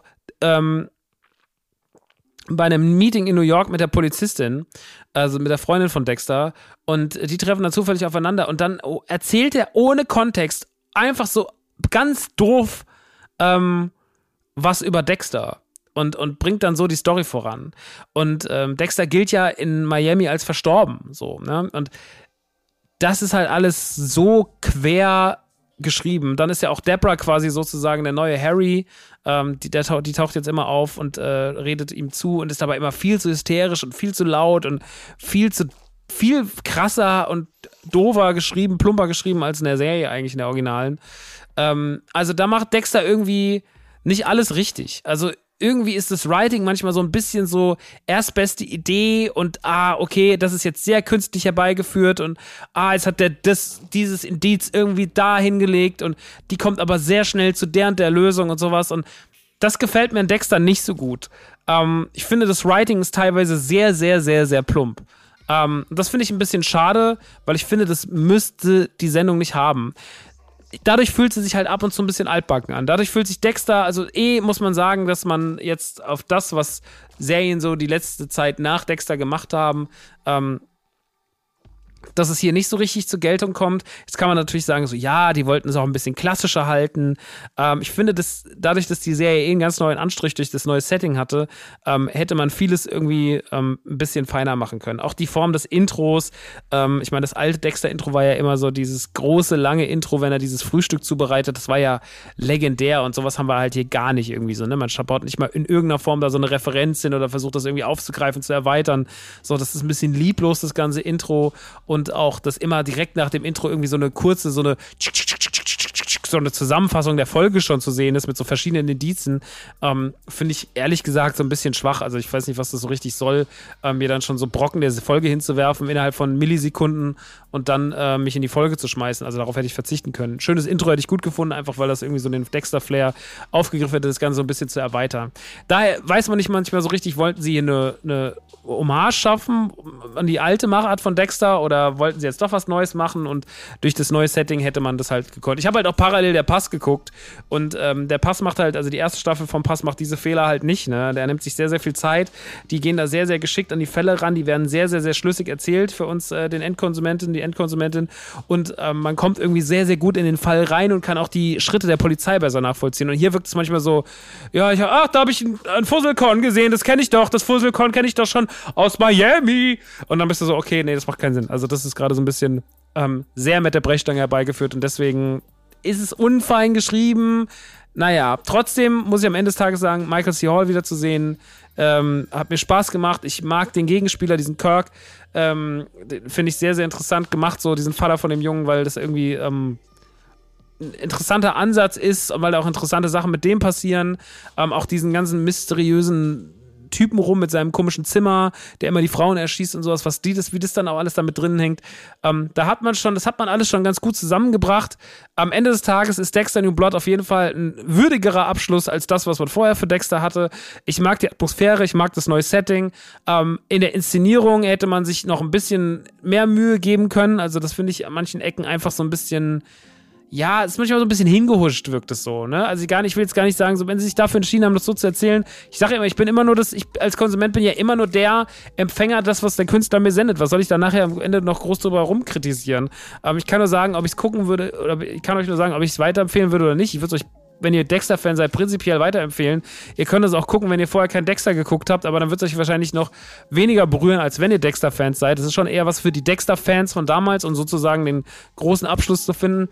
bei einem Meeting in New York mit der Polizistin, also mit der Freundin von Dexter, und die treffen dann zufällig aufeinander und dann erzählt er ohne Kontext einfach so ganz doof was über Dexter und bringt dann so die Story voran. Und Dexter gilt ja in Miami als verstorben, so, ne? Und das ist halt alles so quer geschrieben. Dann ist ja auch Deborah quasi sozusagen der neue Harry. Die taucht jetzt immer auf und redet ihm zu und ist dabei immer viel zu hysterisch und viel zu laut und viel krasser und doofer geschrieben, plumper geschrieben als in der Serie eigentlich, in der Originalen. Also da macht Dexter irgendwie nicht alles richtig. Also irgendwie ist das Writing manchmal so ein bisschen so erstbeste Idee und okay, das ist jetzt sehr künstlich herbeigeführt und jetzt hat der dieses Indiz irgendwie da hingelegt und die kommt aber sehr schnell zu der und der Lösung und sowas und das gefällt mir an Dexter nicht so gut. Ich finde, das Writing ist teilweise sehr, sehr, sehr, sehr plump. Das finde ich ein bisschen schade, weil ich finde, das müsste die Sendung nicht haben. Dadurch fühlt sie sich halt ab und zu ein bisschen altbacken an. Dadurch fühlt sich Dexter, also muss man sagen, dass man jetzt auf das, was Serien so die letzte Zeit nach Dexter gemacht haben, dass es hier nicht so richtig zur Geltung kommt. Jetzt kann man natürlich sagen, so ja, die wollten es auch ein bisschen klassischer halten. Ich finde, dadurch, dass die Serie einen ganz neuen Anstrich durch das neue Setting hatte, hätte man vieles irgendwie ein bisschen feiner machen können. Auch die Form des Intros, ich meine, das alte Dexter-Intro war ja immer so dieses große, lange Intro, wenn er dieses Frühstück zubereitet, das war ja legendär und sowas haben wir halt hier gar nicht irgendwie so, ne? Man baut nicht mal in irgendeiner Form da so eine Referenz hin oder versucht das irgendwie aufzugreifen, zu erweitern. So, das ist ein bisschen lieblos, das ganze Intro und auch, dass immer direkt nach dem Intro irgendwie so eine kurze, so eine so eine Zusammenfassung der Folge schon zu sehen ist mit so verschiedenen Indizen, finde ich ehrlich gesagt so ein bisschen schwach. Also ich weiß nicht, was das so richtig soll, mir dann schon so Brocken der Folge hinzuwerfen innerhalb von Millisekunden und dann mich in die Folge zu schmeißen. Also darauf hätte ich verzichten können. Schönes Intro hätte ich gut gefunden, einfach weil das irgendwie so den Dexter-Flair aufgegriffen hätte, das Ganze so ein bisschen zu erweitern. Daher weiß man nicht manchmal so richtig, wollten sie hier eine Hommage schaffen an die alte Machart von Dexter oder wollten sie jetzt doch was Neues machen und durch das neue Setting hätte man das halt gekonnt. Ich habe halt auch parallel der Pass geguckt und der Pass macht halt, also die erste Staffel vom Pass macht diese Fehler halt nicht, ne? Der nimmt sich sehr, sehr viel Zeit, die gehen da sehr, sehr geschickt an die Fälle ran, die werden sehr, sehr, sehr schlüssig erzählt für uns, den Endkonsumenten, die Endkonsumentin und man kommt irgendwie sehr, sehr gut in den Fall rein und kann auch die Schritte der Polizei besser nachvollziehen und hier wirkt es manchmal so, ja, da habe ich ein Fusselkorn gesehen, das kenne ich doch, das Fusselkorn kenne ich doch schon aus Miami und dann bist du so, okay, nee, das macht keinen Sinn. Also das ist gerade so ein bisschen sehr mit der Brechstange herbeigeführt und deswegen ist es unfein geschrieben. Naja, trotzdem muss ich am Ende des Tages sagen, Michael C. Hall wieder zu sehen, hat mir Spaß gemacht. Ich mag den Gegenspieler, diesen Kirk, finde ich sehr, sehr interessant gemacht, so diesen Vater von dem Jungen, weil das irgendwie ein interessanter Ansatz ist, weil da auch interessante Sachen mit dem passieren. Auch diesen ganzen mysteriösen Typen rum mit seinem komischen Zimmer, der immer die Frauen erschießt und sowas, wie das dann auch alles damit drin hängt. Das hat man alles schon ganz gut zusammengebracht. Am Ende des Tages ist Dexter New Blood auf jeden Fall ein würdigerer Abschluss als das, was man vorher für Dexter hatte. Ich mag die Atmosphäre, ich mag das neue Setting. In der Inszenierung hätte man sich noch ein bisschen mehr Mühe geben können. Also das finde ich an manchen Ecken einfach so ein bisschen, ja, es ist manchmal so ein bisschen hingehuscht, wirkt es so, ne? Also ich will jetzt gar nicht sagen, so, wenn sie sich dafür entschieden haben, das so zu erzählen, ich sage immer, ich als Konsument bin ja immer nur der Empfänger, das, was der Künstler mir sendet. Was soll ich da nachher am Ende noch groß drüber rumkritisieren? Ich kann nur sagen, ob ich es gucken würde, oder ich kann euch nur sagen, ob ich es weiterempfehlen würde oder nicht. Ich würde es euch, wenn ihr Dexter-Fan seid, prinzipiell weiterempfehlen. Ihr könnt es auch gucken, wenn ihr vorher keinen Dexter geguckt habt, aber dann wird es euch wahrscheinlich noch weniger berühren, als wenn ihr Dexter-Fans seid. Das ist schon eher was für die Dexter-Fans von damals und sozusagen den großen Abschluss zu finden.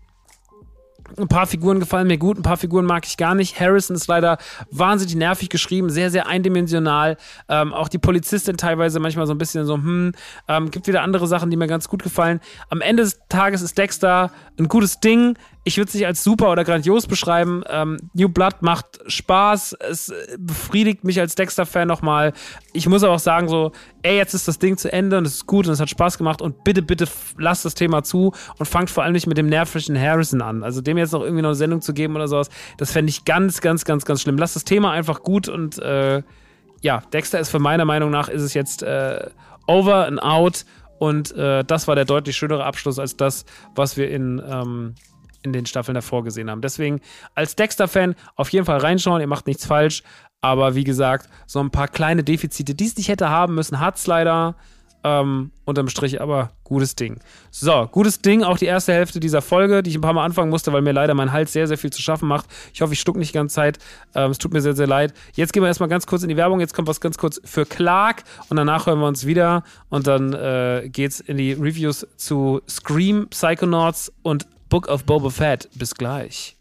Ein paar Figuren gefallen mir gut, ein paar Figuren mag ich gar nicht. Harrison ist leider wahnsinnig nervig geschrieben, sehr, sehr eindimensional. Auch die Polizistin teilweise manchmal so ein bisschen so, gibt wieder andere Sachen, die mir ganz gut gefallen. Am Ende des Tages ist Dexter ein gutes Ding. Ich würde es nicht als super oder grandios beschreiben. New Blood macht Spaß. Es befriedigt mich als Dexter-Fan nochmal. Ich muss aber auch sagen so, jetzt ist das Ding zu Ende und es ist gut und es hat Spaß gemacht und bitte, bitte lasst das Thema zu und fangt vor allem nicht mit dem nervigen Harrison an. Also dem jetzt noch irgendwie noch eine Sendung zu geben oder sowas, das fände ich ganz, ganz, ganz, ganz schlimm. Lasst das Thema einfach gut und Dexter ist für meiner Meinung nach, ist es jetzt over and out und das war der deutlich schönere Abschluss als das, was wir in den Staffeln davor gesehen haben. Deswegen als Dexter-Fan auf jeden Fall reinschauen, ihr macht nichts falsch, aber wie gesagt, so ein paar kleine Defizite, die es nicht hätte haben müssen, hat's leider. Unterm Strich aber gutes Ding. So, gutes Ding, auch die erste Hälfte dieser Folge, die ich ein paar Mal anfangen musste, weil mir leider mein Hals sehr, sehr viel zu schaffen macht. Ich hoffe, ich stuck nicht die ganze Zeit. Es tut mir sehr, sehr leid. Jetzt gehen wir erstmal ganz kurz in die Werbung. Jetzt kommt was ganz kurz für Clark und danach hören wir uns wieder und dann geht's in die Reviews zu Scream, Psychonauts und Book of Boba Fett. Bis gleich.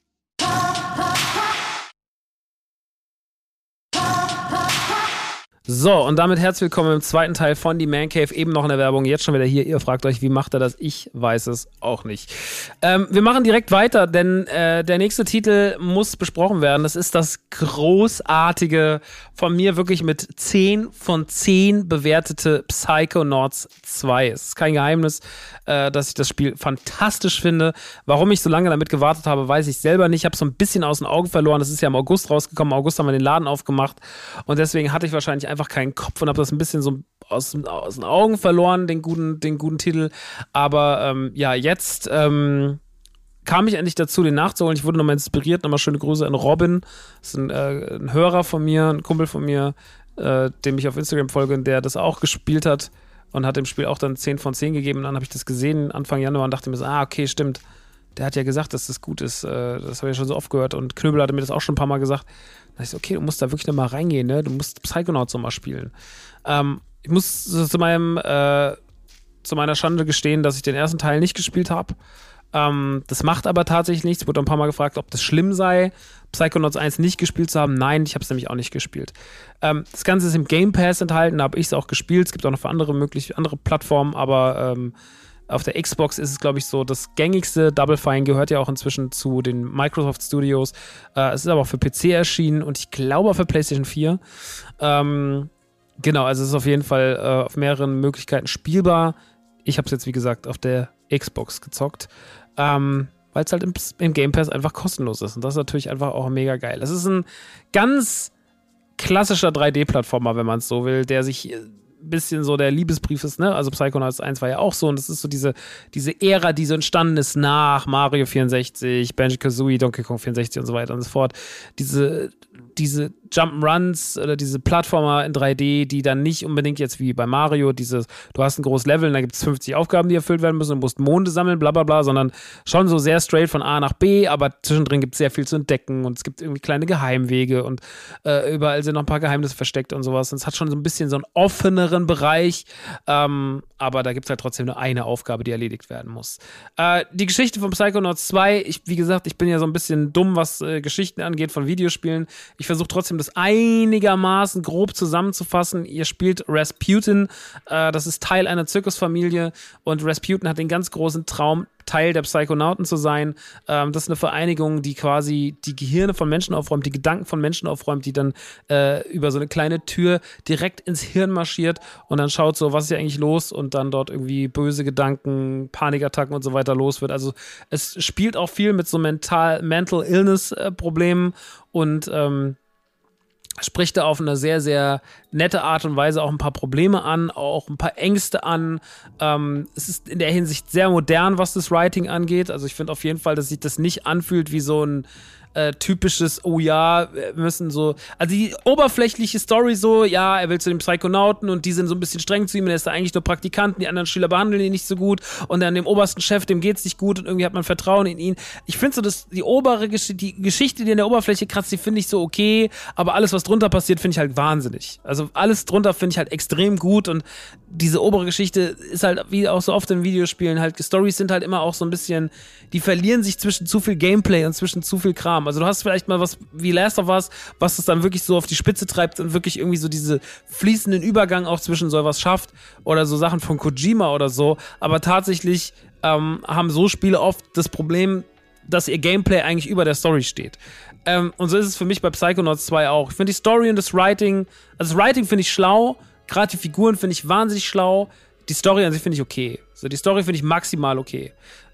So, und damit herzlich willkommen im zweiten Teil von Die Man Cave. Eben noch in der Werbung, jetzt schon wieder hier. Ihr fragt euch, wie macht er das? Ich weiß es auch nicht. Wir machen direkt weiter, denn der nächste Titel muss besprochen werden. Das ist das großartige, von mir wirklich mit 10 von 10 bewertete Psychonauts 2. Es ist kein Geheimnis, dass ich das Spiel fantastisch finde. Warum ich so lange damit gewartet habe, weiß ich selber nicht. Ich habe es so ein bisschen aus den Augen verloren. Das ist ja im August rausgekommen. Im August haben wir den Laden aufgemacht. Und deswegen hatte ich wahrscheinlich einfach keinen Kopf und habe das ein bisschen so aus den Augen verloren, den guten Titel. Aber jetzt kam ich endlich dazu, den nachzuholen. Ich wurde nochmal inspiriert. Nochmal schöne Grüße an Robin. Das ist ein Hörer von mir, ein Kumpel von mir, dem ich auf Instagram folge und der das auch gespielt hat und hat dem Spiel auch dann 10 von 10 gegeben. Und dann habe ich das gesehen Anfang Januar und dachte mir so, okay, stimmt. Der hat ja gesagt, dass das gut ist. Das habe ich ja schon so oft gehört. Und Knöbel hatte mir das auch schon ein paar Mal gesagt. Da dachte ich so, okay, du musst da wirklich nochmal reingehen, ne? Du musst Psychonauts nochmal spielen. Ich muss zu meiner Schande gestehen, dass ich den ersten Teil nicht gespielt habe. Das macht aber tatsächlich nichts. Ich wurde ein paar Mal gefragt, ob das schlimm sei, Psychonauts 1 nicht gespielt zu haben. Nein, ich habe es nämlich auch nicht gespielt. Das Ganze ist im Game Pass enthalten, da habe ich es auch gespielt. Es gibt auch noch für andere Plattformen, aber Auf der Xbox ist es, glaube ich, so das gängigste. Double Fine gehört ja auch inzwischen zu den Microsoft Studios. Es ist aber auch für PC erschienen und ich glaube auch für PlayStation 4. Genau, also es ist auf jeden Fall auf mehreren Möglichkeiten spielbar. Ich habe es jetzt, wie gesagt, auf der Xbox gezockt, weil es halt im Game Pass einfach kostenlos ist. Und das ist natürlich einfach auch mega geil. Es ist ein ganz klassischer 3D-Plattformer, wenn man es so will, der sich bisschen so der Liebesbrief ist, ne? Also Psychonauts 1 war ja auch so und das ist so diese Ära, die so entstanden ist nach Mario 64, Banjo-Kazooie, Donkey Kong 64 und so weiter und so fort. Diese Jump'n'Runs oder diese Plattformer in 3D, die dann nicht unbedingt jetzt wie bei Mario du hast ein großes Level und da gibt es 50 Aufgaben, die erfüllt werden müssen und du musst Monde sammeln, bla bla bla, sondern schon so sehr straight von A nach B, aber zwischendrin gibt es sehr viel zu entdecken und es gibt irgendwie kleine Geheimwege und überall sind noch ein paar Geheimnisse versteckt und sowas und es hat schon so ein bisschen so einen offeneren Bereich, aber da gibt es halt trotzdem nur eine Aufgabe, die erledigt werden muss. Die Geschichte von Psychonauts 2, wie gesagt, ich bin ja so ein bisschen dumm, was Geschichten angeht von Videospielen. Ich versuche trotzdem, das einigermaßen grob zusammenzufassen. Ihr spielt Rasputin, das ist Teil einer Zirkusfamilie und Rasputin hat den ganz großen Traum, Teil der Psychonauten zu sein. Das ist eine Vereinigung, die quasi die Gehirne von Menschen aufräumt, die Gedanken von Menschen aufräumt, die dann über so eine kleine Tür direkt ins Hirn marschiert und dann schaut so, was ist hier eigentlich los und dann dort irgendwie böse Gedanken, Panikattacken und so weiter los wird. Also es spielt auch viel mit so Mental Illness Problemen und spricht da auf eine sehr, sehr nette Art und Weise auch ein paar Probleme an, auch ein paar Ängste an. Es ist in der Hinsicht sehr modern, was das Writing angeht. Also ich finde auf jeden Fall, dass sich das nicht anfühlt wie so ein typisches, oh ja, wir müssen so, also die oberflächliche Story so, ja, er will zu den Psychonauten und die sind so ein bisschen streng zu ihm, er ist da eigentlich nur Praktikant, die anderen Schüler behandeln ihn nicht so gut und dann dem obersten Chef, dem geht's nicht gut und irgendwie hat man Vertrauen in ihn. Ich finde so, dass die Geschichte, die in der Oberfläche kratzt, die finde ich so okay, aber alles, was drunter passiert, finde ich halt wahnsinnig. Also alles drunter finde ich halt extrem gut und diese obere Geschichte ist halt, wie auch so oft in Videospielen, halt, Storys sind halt immer auch so ein bisschen, die verlieren sich zwischen zu viel Gameplay und zwischen zu viel Kram. Also du hast vielleicht mal was wie Last of Us, was es dann wirklich so auf die Spitze treibt und wirklich irgendwie so diese fließenden Übergang auch zwischen sowas schafft oder so Sachen von Kojima oder so. Aber tatsächlich haben so Spiele oft das Problem, dass ihr Gameplay eigentlich über der Story steht. Und so ist es für mich bei Psychonauts 2 auch. Ich finde die Story und das Writing, also das Writing finde ich schlau, gerade die Figuren finde ich wahnsinnig schlau, die Story an sich finde ich okay. So, die Story finde ich maximal okay.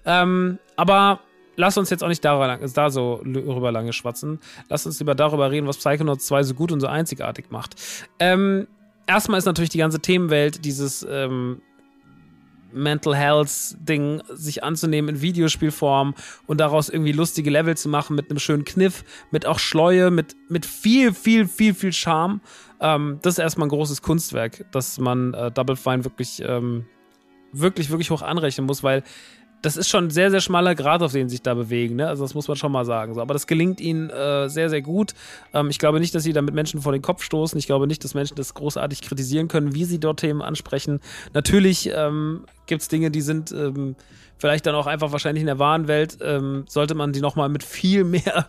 Aber lass uns jetzt auch nicht da so rüber lange schwatzen. Lass uns lieber darüber reden, was Psychonauts 2 so gut und so einzigartig macht. Erstmal ist natürlich die ganze Themenwelt, dieses Mental Health Ding sich anzunehmen in Videospielform und daraus irgendwie lustige Level zu machen mit einem schönen Kniff, mit auch Schleue, mit viel, viel, viel, viel Charme. Das ist erstmal ein großes Kunstwerk, dass man Double Fine wirklich, wirklich hoch anrechnen muss, weil das ist schon ein sehr, sehr schmaler Grat, auf den sie sich da bewegen, ne? Also das muss man schon mal sagen. So. Aber das gelingt ihnen sehr, sehr gut. Ich glaube nicht, dass sie damit Menschen vor den Kopf stoßen. Ich glaube nicht, dass Menschen das großartig kritisieren können, wie sie dort Themen ansprechen. Natürlich gibt es Dinge, die sind vielleicht dann auch einfach wahrscheinlich in der wahren Welt, sollte man die nochmal mit viel mehr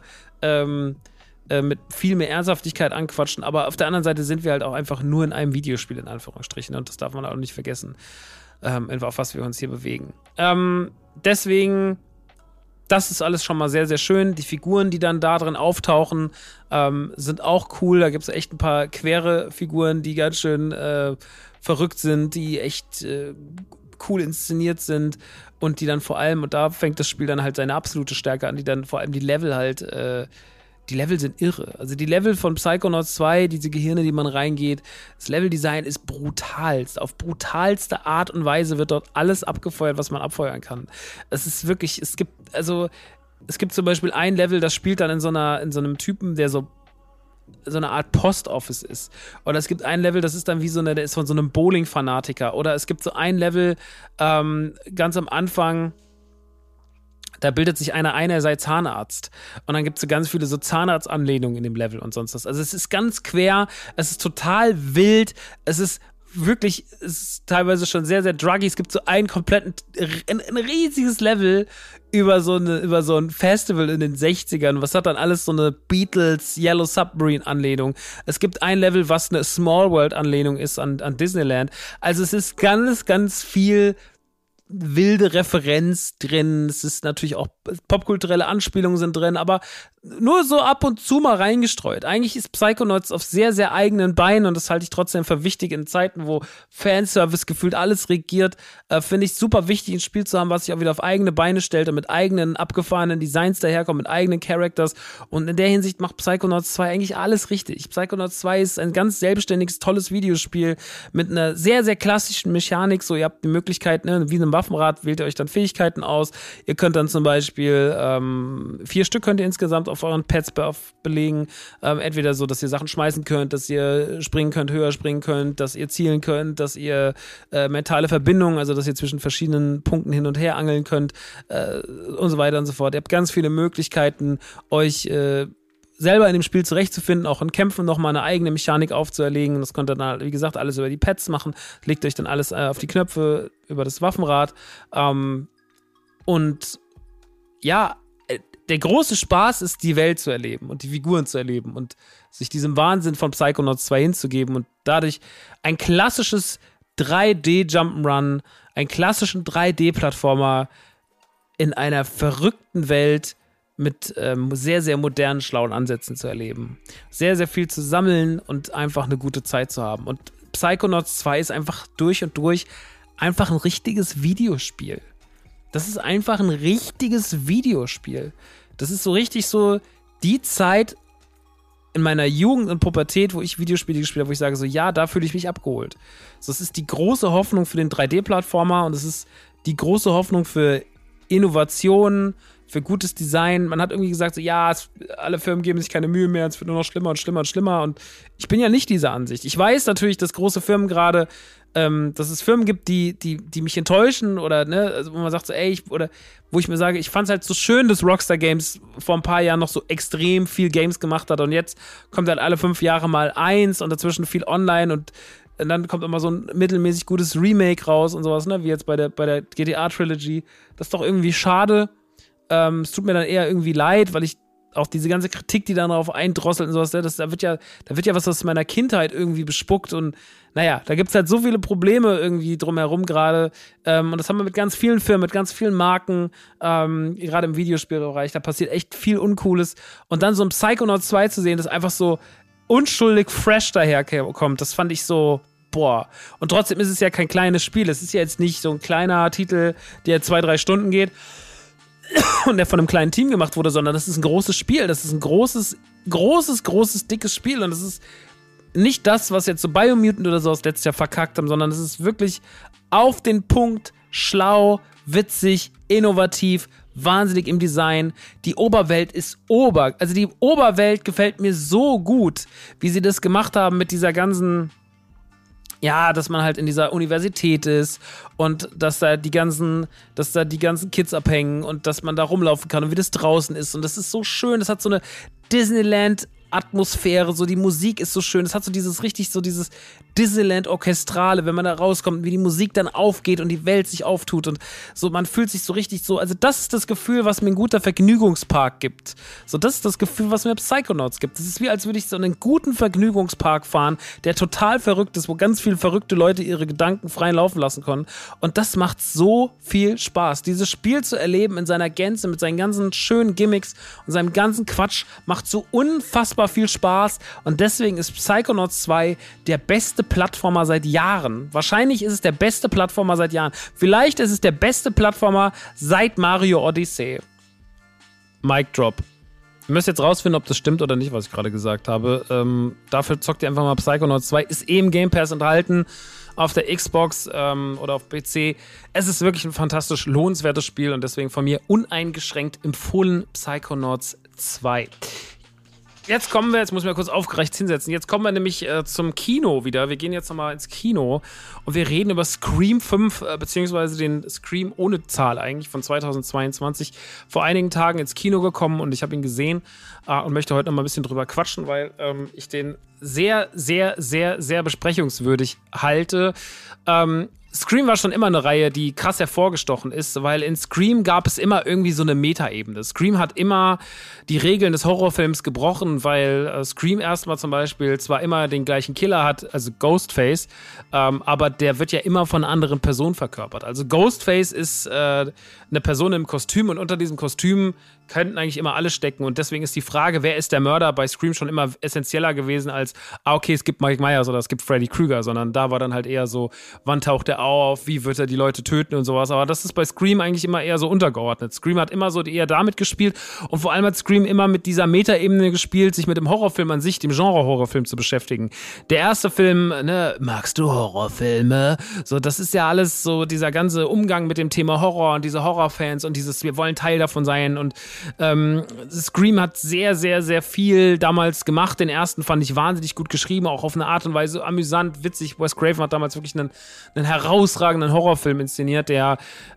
Ernsthaftigkeit anquatschen. Aber auf der anderen Seite sind wir halt auch einfach nur in einem Videospiel, in Anführungsstrichen. Und das darf man auch nicht vergessen, auf was wir uns hier bewegen. Deswegen, das ist alles schon mal sehr, sehr schön. Die Figuren, die dann da drin auftauchen, sind auch cool. Da gibt es echt ein paar quere Figuren, die ganz schön verrückt sind, die echt cool inszeniert sind und die dann vor allem, und da fängt das Spiel dann halt seine absolute Stärke an, die dann vor allem die Level halt die Level sind irre. Also die Level von Psychonauts 2, diese Gehirne, die man reingeht, das Leveldesign ist brutalst. Auf brutalste Art und Weise wird dort alles abgefeuert, was man abfeuern kann. Es ist wirklich, es gibt zum Beispiel ein Level, das spielt dann in so einem Typen, der so eine Art Post-Office ist. Oder es gibt ein Level, das ist dann wie der ist von so einem Bowling-Fanatiker. Oder es gibt so ein Level, ganz am Anfang, da bildet sich einer ein, er sei Zahnarzt. Und dann gibt es so ganz viele so Zahnarztanlehnungen in dem Level und sonst was. Also es ist ganz quer, es ist total wild, es ist teilweise schon sehr, sehr druggy. Es gibt so ein riesiges Level über so ein Festival in den 60ern. Was hat dann alles so eine Beatles Yellow Submarine Anlehnung? Es gibt ein Level, was eine Small World Anlehnung ist an Disneyland. Also es ist ganz, ganz viel wilde Referenz drin, es ist natürlich auch popkulturelle Anspielungen sind drin, aber nur so ab und zu mal reingestreut. Eigentlich ist Psychonauts auf sehr, sehr eigenen Beinen und das halte ich trotzdem für wichtig in Zeiten, wo Fanservice gefühlt alles regiert. Finde ich super wichtig, ein Spiel zu haben, was sich auch wieder auf eigene Beine stellt und mit eigenen abgefahrenen Designs daherkommt, mit eigenen Characters. Und in der Hinsicht macht Psychonauts 2 eigentlich alles richtig. Psychonauts 2 ist ein ganz selbstständiges, tolles Videospiel mit einer sehr, sehr klassischen Mechanik. So, ihr habt die Möglichkeit, ne, wie in einem Waffenrad, wählt ihr euch dann Fähigkeiten aus. Ihr könnt dann zum Beispiel 4 Stück könnt ihr insgesamt auf euren Pads belegen. Entweder so, dass ihr Sachen schmeißen könnt, dass ihr springen könnt, höher springen könnt, dass ihr zielen könnt, dass ihr mentale Verbindungen, also dass ihr zwischen verschiedenen Punkten hin und her angeln könnt und so weiter und so fort. Ihr habt ganz viele Möglichkeiten, euch selber in dem Spiel zurechtzufinden, auch in Kämpfen nochmal eine eigene Mechanik aufzuerlegen. Das könnt ihr dann, wie gesagt, alles über die Pads machen. Legt euch dann alles auf die Knöpfe über das Waffenrad. Und ja, der große Spaß ist, die Welt zu erleben und die Figuren zu erleben und sich diesem Wahnsinn von Psychonauts 2 hinzugeben und dadurch ein klassisches 3D-Jump'n'Run, einen klassischen 3D-Plattformer in einer verrückten Welt mit sehr, sehr modernen, schlauen Ansätzen zu erleben. Sehr, sehr viel zu sammeln und einfach eine gute Zeit zu haben. Und Psychonauts 2 ist einfach durch und durch einfach ein richtiges Videospiel. Das ist einfach ein richtiges Videospiel. Das ist so richtig so die Zeit in meiner Jugend und Pubertät, wo ich Videospiele gespielt habe, wo ich sage so, ja, da fühle ich mich abgeholt. So, es ist die große Hoffnung für den 3D-Plattformer und es ist die große Hoffnung für Innovationen, für gutes Design. Man hat irgendwie gesagt so, ja, alle Firmen geben sich keine Mühe mehr, es wird nur noch schlimmer und schlimmer und schlimmer und ich bin ja nicht dieser Ansicht. Ich weiß natürlich, dass große Firmen gerade dass es Firmen gibt, die mich enttäuschen oder, ne, also wo man sagt so, ey, wo ich mir sage, ich fand es halt so schön, dass Rockstar Games vor ein paar Jahren noch so extrem viel Games gemacht hat und jetzt kommt halt alle 5 Jahre mal eins und dazwischen viel online und dann kommt immer so ein mittelmäßig gutes Remake raus und sowas, ne, wie jetzt bei der GTA-Trilogy. Das ist doch irgendwie schade. Es tut mir dann eher irgendwie leid, weil ich auch diese ganze Kritik, die dann darauf eindrosselt und sowas, da wird ja was aus meiner Kindheit irgendwie bespuckt und naja, da gibt's halt so viele Probleme irgendwie drumherum gerade und das haben wir mit ganz vielen Firmen, mit ganz vielen Marken, gerade im Videospielbereich, da passiert echt viel Uncooles und dann so ein Psychonauts 2 zu sehen, das einfach so unschuldig fresh daherkommt, das fand ich so, boah. Und trotzdem ist es ja kein kleines Spiel, es ist ja jetzt nicht so ein kleiner Titel, der 2-3 Stunden geht und der von einem kleinen Team gemacht wurde, sondern das ist ein großes Spiel. Das ist ein großes, dickes Spiel. Und das ist nicht das, was jetzt so Biomutant oder so aus letztes Jahr verkackt haben, sondern es ist wirklich auf den Punkt, schlau, witzig, innovativ, wahnsinnig im Design. Die Oberwelt ist also die Oberwelt gefällt mir so gut, wie sie das gemacht haben mit dieser ganzen, ja, dass man halt in dieser Universität ist und dass da die ganzen Kids abhängen und dass man da rumlaufen kann und wie das draußen ist. Und das ist so schön, das hat so eine Disneyland-Atmosphäre, so die Musik ist so schön, es hat so dieses Disneyland-Orchestrale, wenn man da rauskommt, wie die Musik dann aufgeht und die Welt sich auftut und so, man fühlt sich so richtig so, also das ist das Gefühl, was mir ein guter Vergnügungspark gibt. So, das ist das Gefühl, was mir Psychonauts gibt. Das ist wie, als würde ich so in einen guten Vergnügungspark fahren, der total verrückt ist, wo ganz viele verrückte Leute ihre Gedanken frei laufen lassen können. Und das macht so viel Spaß. Dieses Spiel zu erleben in seiner Gänze, mit seinen ganzen schönen Gimmicks und seinem ganzen Quatsch, macht so unfassbar viel Spaß. Und deswegen ist Psychonauts 2 der beste Plattformer seit Jahren. Wahrscheinlich ist es der beste Plattformer seit Jahren. Vielleicht ist es der beste Plattformer seit Mario Odyssey. Mic Drop. Ihr müsst jetzt rausfinden, ob das stimmt oder nicht, was ich gerade gesagt habe. Dafür zockt ihr einfach mal Psychonauts 2. Ist im Game Pass enthalten. Auf der Xbox oder auf PC. Es ist wirklich ein fantastisch lohnenswertes Spiel und deswegen von mir uneingeschränkt empfohlen Psychonauts 2. Jetzt muss ich mal kurz aufgerecht hinsetzen. Jetzt kommen wir nämlich zum Kino wieder. Wir gehen jetzt nochmal ins Kino und wir reden über Scream 5, beziehungsweise den Scream ohne Zahl eigentlich von 2022. Vor einigen Tagen ins Kino gekommen und ich habe ihn gesehen und möchte heute nochmal ein bisschen drüber quatschen, weil ich den sehr, sehr, sehr, sehr besprechungswürdig halte. Scream war schon immer eine Reihe, die krass hervorgestochen ist, weil in Scream gab es immer irgendwie so eine Metaebene. Scream hat immer die Regeln des Horrorfilms gebrochen, weil Scream erstmal zum Beispiel zwar immer den gleichen Killer hat, also Ghostface, aber der wird ja immer von einer anderen Person verkörpert. Also Ghostface ist eine Person im Kostüm und unter diesem Kostüm könnten eigentlich immer alle stecken und deswegen ist die Frage, wer ist der Mörder, bei Scream schon immer essentieller gewesen als, okay, es gibt Mike Myers oder es gibt Freddy Krueger, sondern da war dann halt eher so, wann taucht er auf, wie wird er die Leute töten und sowas, aber das ist bei Scream eigentlich immer eher so untergeordnet. Scream hat immer so eher damit gespielt und vor allem hat Scream immer mit dieser Metaebene gespielt, sich mit dem Horrorfilm an sich, dem Genre Horrorfilm zu beschäftigen. Der erste Film, ne, magst du Horrorfilme? So, das ist ja alles so dieser ganze Umgang mit dem Thema Horror und diese Horrorfans und dieses, wir wollen Teil davon sein und Scream hat sehr, sehr, sehr viel damals gemacht. Den ersten fand ich wahnsinnig gut geschrieben, auch auf eine Art und Weise amüsant, witzig. Wes Craven hat damals wirklich einen herausragenden Horrorfilm inszeniert, der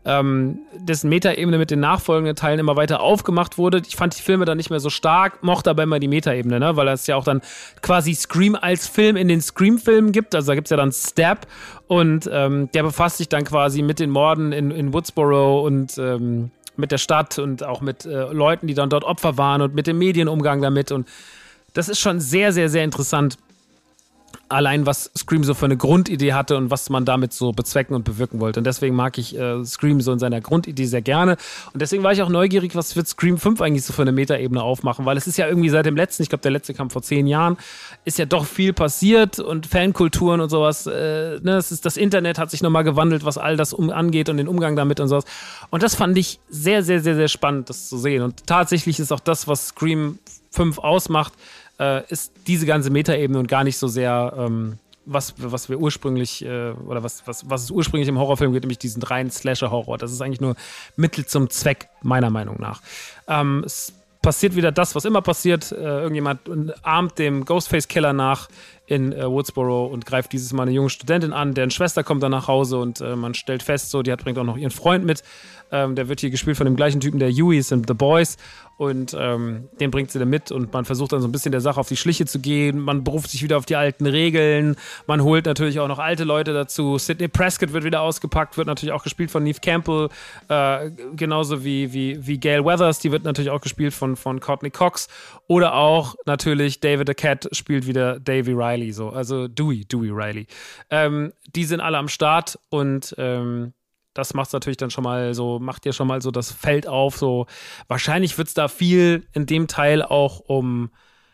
dessen Metaebene mit den nachfolgenden Teilen immer weiter aufgemacht wurde. Ich fand die Filme dann nicht mehr so stark, mochte aber immer die Metaebene, ne? Weil es ja auch dann quasi Scream als Film in den Scream-Filmen gibt. Also da gibt es ja dann Stab und der befasst sich dann quasi mit den Morden in Woodsboro und mit der Stadt und auch mit Leuten, die dann dort Opfer waren und mit dem Medienumgang damit. Und das ist schon sehr, sehr, sehr interessant. Allein, was Scream so für eine Grundidee hatte und was man damit so bezwecken und bewirken wollte. Und deswegen mag ich Scream so in seiner Grundidee sehr gerne. Und deswegen war ich auch neugierig, was wird Scream 5 eigentlich so für eine Metaebene aufmachen. Weil es ist ja irgendwie seit dem letzten, ich glaube, der letzte kam vor 10 Jahren, ist ja doch viel passiert und Fankulturen und sowas. Das Internet hat sich nochmal gewandelt, was all das angeht und den Umgang damit und sowas. Und das fand ich sehr, sehr, sehr, sehr spannend, das zu sehen. Und tatsächlich ist auch das, was Scream 5 ausmacht, ist diese ganze Metaebene und gar nicht so sehr, was wir ursprünglich, oder was es ursprünglich im Horrorfilm geht, nämlich diesen reinen Slasher-Horror. Das ist eigentlich nur Mittel zum Zweck, meiner Meinung nach. Es passiert wieder das, was immer passiert. Irgendjemand ahmt dem Ghostface-Killer nach in Woodsboro und greift dieses Mal eine junge Studentin an, deren Schwester kommt dann nach Hause und man stellt fest, so, bringt auch noch ihren Freund mit. Der wird hier gespielt von dem gleichen Typen, der Huey ist in The Boys und den bringt sie dann mit und man versucht dann so ein bisschen der Sache auf die Schliche zu gehen. Man beruft sich wieder auf die alten Regeln. Man holt natürlich auch noch alte Leute dazu. Sidney Prescott wird wieder ausgepackt, wird natürlich auch gespielt von Neve Campbell, genauso wie Gail Weathers, die wird natürlich auch gespielt von Courtney Cox oder auch natürlich David the Cat spielt wieder Davy Riley, so, also Dewey Riley. Die sind alle am Start und das macht natürlich dann schon mal so, macht ja schon mal so das Feld auf. So wahrscheinlich wird es da viel in dem Teil auch um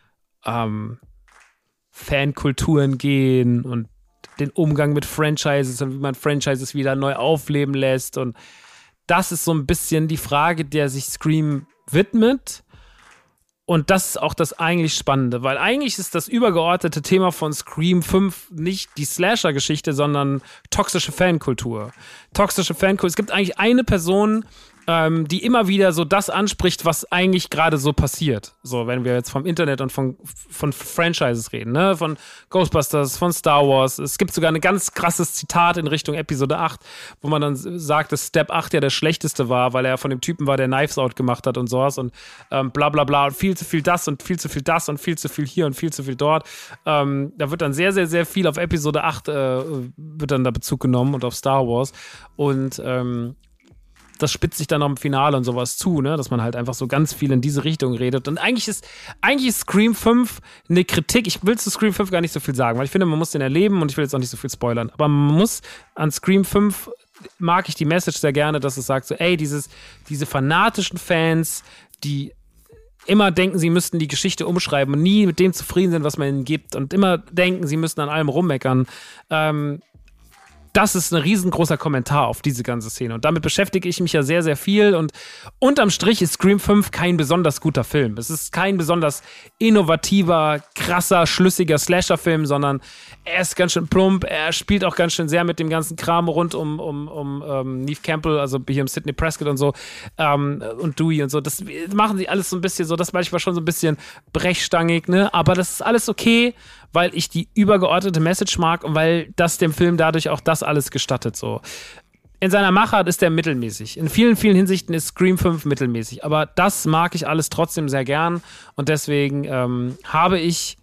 Fankulturen gehen und den Umgang mit Franchises und wie man Franchises wieder neu aufleben lässt. Und das ist so ein bisschen die Frage, der sich Scream widmet. Und das ist auch das eigentlich Spannende, weil eigentlich ist das übergeordnete Thema von Scream 5 nicht die Slasher-Geschichte, sondern toxische Fankultur. Es gibt eigentlich eine Person, die immer wieder so das anspricht, was eigentlich gerade so passiert. So, wenn wir jetzt vom Internet und von Franchises reden, ne? Von Ghostbusters, von Star Wars. Es gibt sogar ein ganz krasses Zitat in Richtung Episode 8, wo man dann sagt, dass Step 8 ja der schlechteste war, weil er von dem Typen war, der Knives Out gemacht hat und sowas und bla bla bla und viel zu viel das und viel zu viel das und viel zu viel hier und viel zu viel dort. Da wird dann sehr, sehr, sehr viel auf Episode 8 wird dann da Bezug genommen und auf Star Wars und das spitzt sich dann noch im Finale und sowas zu, ne? Dass man halt einfach so ganz viel in diese Richtung redet. Und eigentlich ist Scream 5 eine Kritik. Ich will zu Scream 5 gar nicht so viel sagen, weil ich finde, man muss den erleben und ich will jetzt auch nicht so viel spoilern. Aber man muss an Scream 5 mag ich die Message sehr gerne, dass es sagt so, ey, diese fanatischen Fans, die immer denken, sie müssten die Geschichte umschreiben und nie mit dem zufrieden sind, was man ihnen gibt und immer denken, sie müssten an allem rummeckern. Das ist ein riesengroßer Kommentar auf diese ganze Szene. Und damit beschäftige ich mich ja sehr, sehr viel. Und unterm Strich ist Scream 5 kein besonders guter Film. Es ist kein besonders innovativer, krasser, schlüssiger Slasher-Film, sondern er ist ganz schön plump. Er spielt auch ganz schön sehr mit dem ganzen Kram rund um Neve Campbell, also hier im Sidney Prescott und so, und Dewey und so. Das machen sie alles so ein bisschen so, das manchmal schon so ein bisschen brechstangig, ne? Aber das ist alles okay, weil ich die übergeordnete Message mag und weil das dem Film dadurch auch das alles gestattet, so. In seiner Machart ist er mittelmäßig. In vielen, vielen Hinsichten ist Scream 5 mittelmäßig. Aber das mag ich alles trotzdem sehr gern. Und deswegen habe ich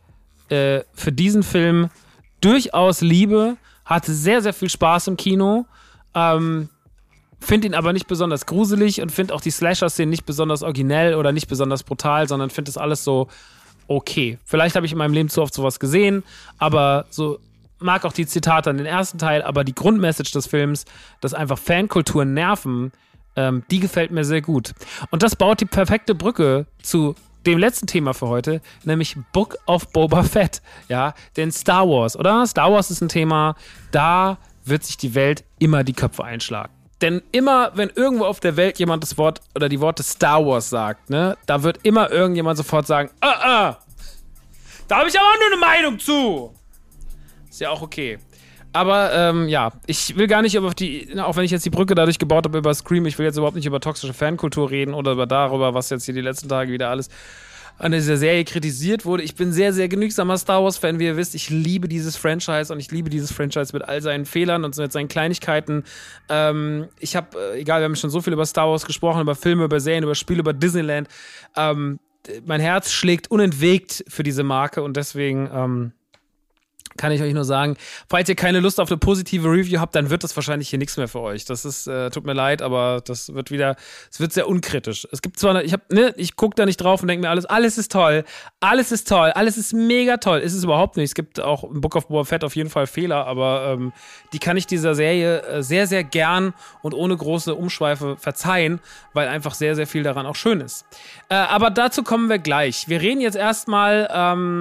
für diesen Film durchaus liebe. Hatte sehr, sehr viel Spaß im Kino. Finde ihn aber nicht besonders gruselig und finde auch die Slasher-Szenen nicht besonders originell oder nicht besonders brutal, sondern finde das alles so okay. Vielleicht habe ich in meinem Leben zu oft sowas gesehen, aber so mag auch die Zitate an den ersten Teil, aber die Grundmessage des Films, dass einfach Fankultur nerven, die gefällt mir sehr gut. Und das baut die perfekte Brücke zu dem letzten Thema für heute, nämlich Book of Boba Fett. Ja, denn Star Wars, oder? Star Wars ist ein Thema, da wird sich die Welt immer die Köpfe einschlagen. Denn immer, wenn irgendwo auf der Welt jemand das Wort oder die Worte Star Wars sagt, ne, da wird immer irgendjemand sofort sagen, da habe ich aber auch nur eine Meinung zu. Ist ja auch okay. Aber ja, ich will gar nicht über auch wenn ich jetzt die Brücke dadurch gebaut habe über Scream, ich will jetzt überhaupt nicht über toxische Fankultur reden oder darüber, was jetzt hier die letzten Tage wieder alles an dieser Serie kritisiert wurde. Ich bin sehr, sehr genügsamer Star Wars-Fan, wie ihr wisst. Ich liebe dieses Franchise und ich liebe dieses Franchise mit all seinen Fehlern und mit seinen Kleinigkeiten. Ich habe, egal, wir haben schon so viel über Star Wars gesprochen, über Filme, über Serien, über Spiele, über Disneyland. Mein Herz schlägt unentwegt für diese Marke und deswegen kann ich euch nur sagen, falls ihr keine Lust auf eine positive Review habt, dann wird das wahrscheinlich hier nichts mehr für euch. Das ist, tut mir leid, aber es wird sehr unkritisch. Es gibt zwar, ich gucke da nicht drauf und denke mir alles ist toll, alles ist mega toll. Ist es überhaupt nicht. Es gibt auch im Book of Boba Fett auf jeden Fall Fehler, aber die kann ich dieser Serie sehr, sehr gern und ohne große Umschweife verzeihen, weil einfach sehr, sehr viel daran auch schön ist. Aber dazu kommen wir gleich. Wir reden jetzt erstmal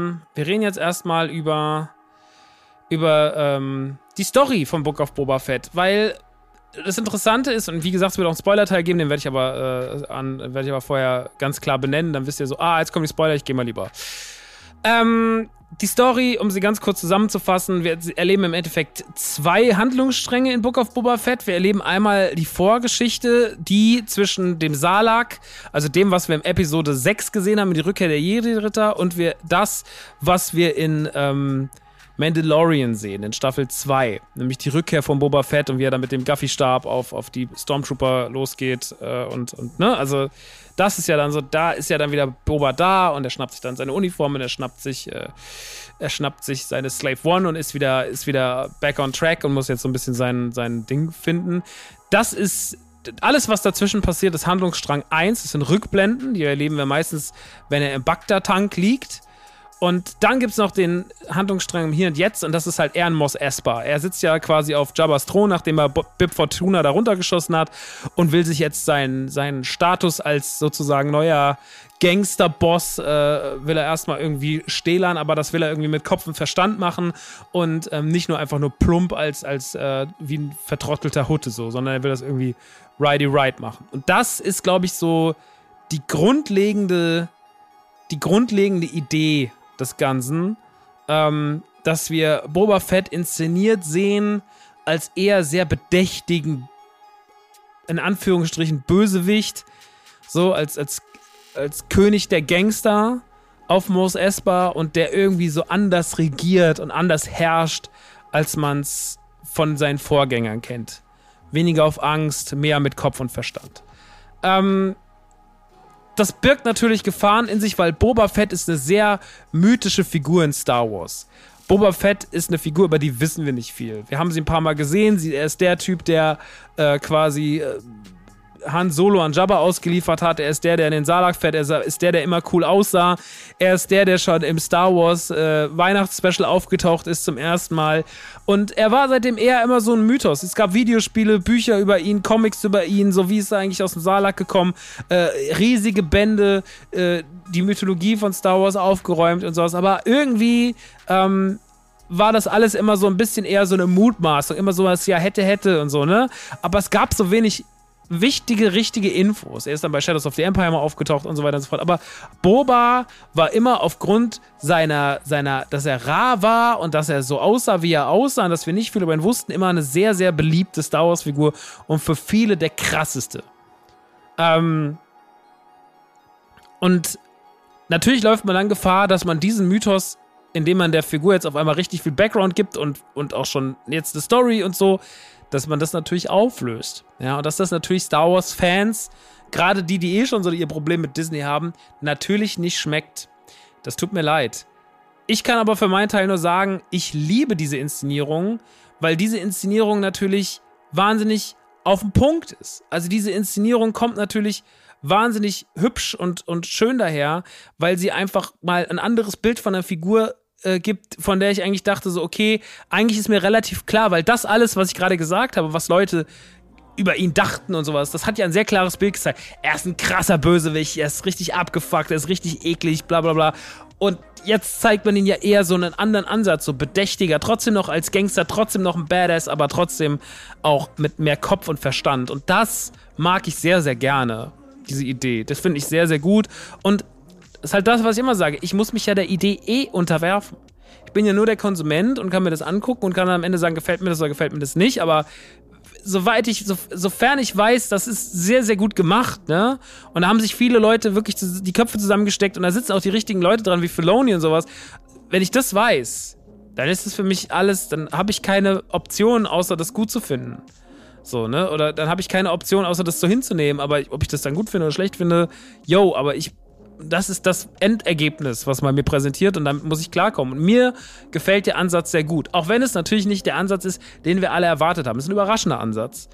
über die Story vom Book of Boba Fett, weil das Interessante ist, und wie gesagt, es wird auch einen Spoiler-Teil geben, den werde ich aber vorher ganz klar benennen, dann wisst ihr so, jetzt kommen die Spoiler, ich gehe mal lieber. Die Story, um sie ganz kurz zusammenzufassen, wir erleben im Endeffekt 2 Handlungsstränge in Book of Boba Fett. Wir erleben einmal die Vorgeschichte, die zwischen dem Salak, also dem, was wir in Episode 6 gesehen haben, die Rückkehr der Jedi-Ritter, und was wir in Mandalorian sehen, in Staffel 2, nämlich die Rückkehr von Boba Fett und wie er dann mit dem Gaffy-Stab auf die Stormtrooper losgeht ne, also das ist ja dann so, da ist ja dann wieder Boba da und er schnappt sich dann seine Uniform und er schnappt sich seine Slave One und ist wieder back on track und muss jetzt so ein bisschen sein Ding finden. Das ist alles, was dazwischen passiert, ist Handlungsstrang 1, das sind Rückblenden, die erleben wir meistens, wenn er im Bacta-Tank liegt. Und dann gibt's noch den Handlungsstrang im Hier und Jetzt und das ist halt Eren Mos Espa. Er sitzt ja quasi auf Jabba's Thron, nachdem er Bib Fortuna da runtergeschossen hat und will sich jetzt seinen Status als sozusagen neuer Gangster-Boss will er erstmal irgendwie stählern, aber das will er irgendwie mit Kopf und Verstand machen und nicht nur einfach nur plump als wie ein vertrottelter Hutte so, sondern er will das irgendwie righty-right machen. Und das ist, glaube ich, so die grundlegende Idee des Ganzen, dass wir Boba Fett inszeniert sehen als eher sehr bedächtigen, in Anführungsstrichen, Bösewicht, so als König der Gangster auf Mos Espa und der irgendwie so anders regiert und anders herrscht, als man es von seinen Vorgängern kennt. Weniger auf Angst, mehr mit Kopf und Verstand. Das birgt natürlich Gefahren in sich, weil Boba Fett ist eine sehr mythische Figur in Star Wars. Boba Fett ist eine Figur, über die wissen wir nicht viel. Wir haben sie ein paar Mal gesehen. Er ist der Typ, der quasi Han Solo an Jabba ausgeliefert hat. Er ist der in den Salak fährt. Er ist der immer cool aussah. Er ist der schon im Star Wars Weihnachtsspecial aufgetaucht ist zum ersten Mal. Und er war seitdem eher immer so ein Mythos. Es gab Videospiele, Bücher über ihn, Comics über ihn, so wie ist er eigentlich aus dem Salak gekommen. Riesige Bände, die Mythologie von Star Wars aufgeräumt und sowas. Aber irgendwie war das alles immer so ein bisschen eher so eine Mutmaßung. Immer so was, ja, hätte und so, ne? Aber es gab so wenig wichtige, richtige Infos. Er ist dann bei Shadows of the Empire mal aufgetaucht und so weiter und so fort. Aber Boba war immer aufgrund seiner, dass er rar war und dass er so aussah, wie er aussah und dass wir nicht viel über ihn wussten, immer eine sehr, sehr beliebte Star Wars-Figur und für viele der krasseste. Und natürlich läuft man dann Gefahr, dass man diesen Mythos, indem man der Figur jetzt auf einmal richtig viel Background gibt und auch schon jetzt eine Story und so, dass man das natürlich auflöst. Ja, und dass das natürlich Star Wars-Fans, gerade die schon so ihr Problem mit Disney haben, natürlich nicht schmeckt. Das tut mir leid. Ich kann aber für meinen Teil nur sagen, ich liebe diese Inszenierung, weil diese Inszenierung natürlich wahnsinnig auf den Punkt ist. Also diese Inszenierung kommt natürlich wahnsinnig hübsch und schön daher, weil sie einfach mal ein anderes Bild von der Figur gibt, von der ich eigentlich dachte, so okay, eigentlich ist mir relativ klar, weil das alles, was ich gerade gesagt habe, was Leute über ihn dachten und sowas, das hat ja ein sehr klares Bild gezeigt. Er ist ein krasser Bösewicht, er ist richtig abgefuckt, er ist richtig eklig, bla bla bla. Und jetzt zeigt man ihn ja eher so einen anderen Ansatz, so bedächtiger, trotzdem noch als Gangster, trotzdem noch ein Badass, aber trotzdem auch mit mehr Kopf und Verstand. Und das mag ich sehr, sehr gerne, diese Idee. Das finde ich sehr, sehr gut. Und das ist halt das, was ich immer sage. Ich muss mich ja der Idee unterwerfen. Ich bin ja nur der Konsument und kann mir das angucken und kann dann am Ende sagen, gefällt mir das oder gefällt mir das nicht. Aber sofern ich weiß, das ist sehr, sehr gut gemacht, ne? Und da haben sich viele Leute wirklich die Köpfe zusammengesteckt und da sitzen auch die richtigen Leute dran, wie Filoni und sowas. Wenn ich das weiß, dann ist es für mich alles, dann habe ich keine Option, außer das gut zu finden. So, ne? Oder dann habe ich keine Option, außer das so hinzunehmen. Aber ob ich das dann gut finde oder schlecht finde, aber das ist das Endergebnis, was man mir präsentiert und damit muss ich klarkommen. Und mir gefällt der Ansatz sehr gut. Auch wenn es natürlich nicht der Ansatz ist, den wir alle erwartet haben. Es ist ein überraschender Ansatz.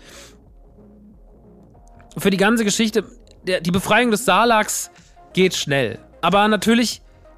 Für die ganze Geschichte, die Befreiung des Sarlaccs geht schnell. Aber natürlich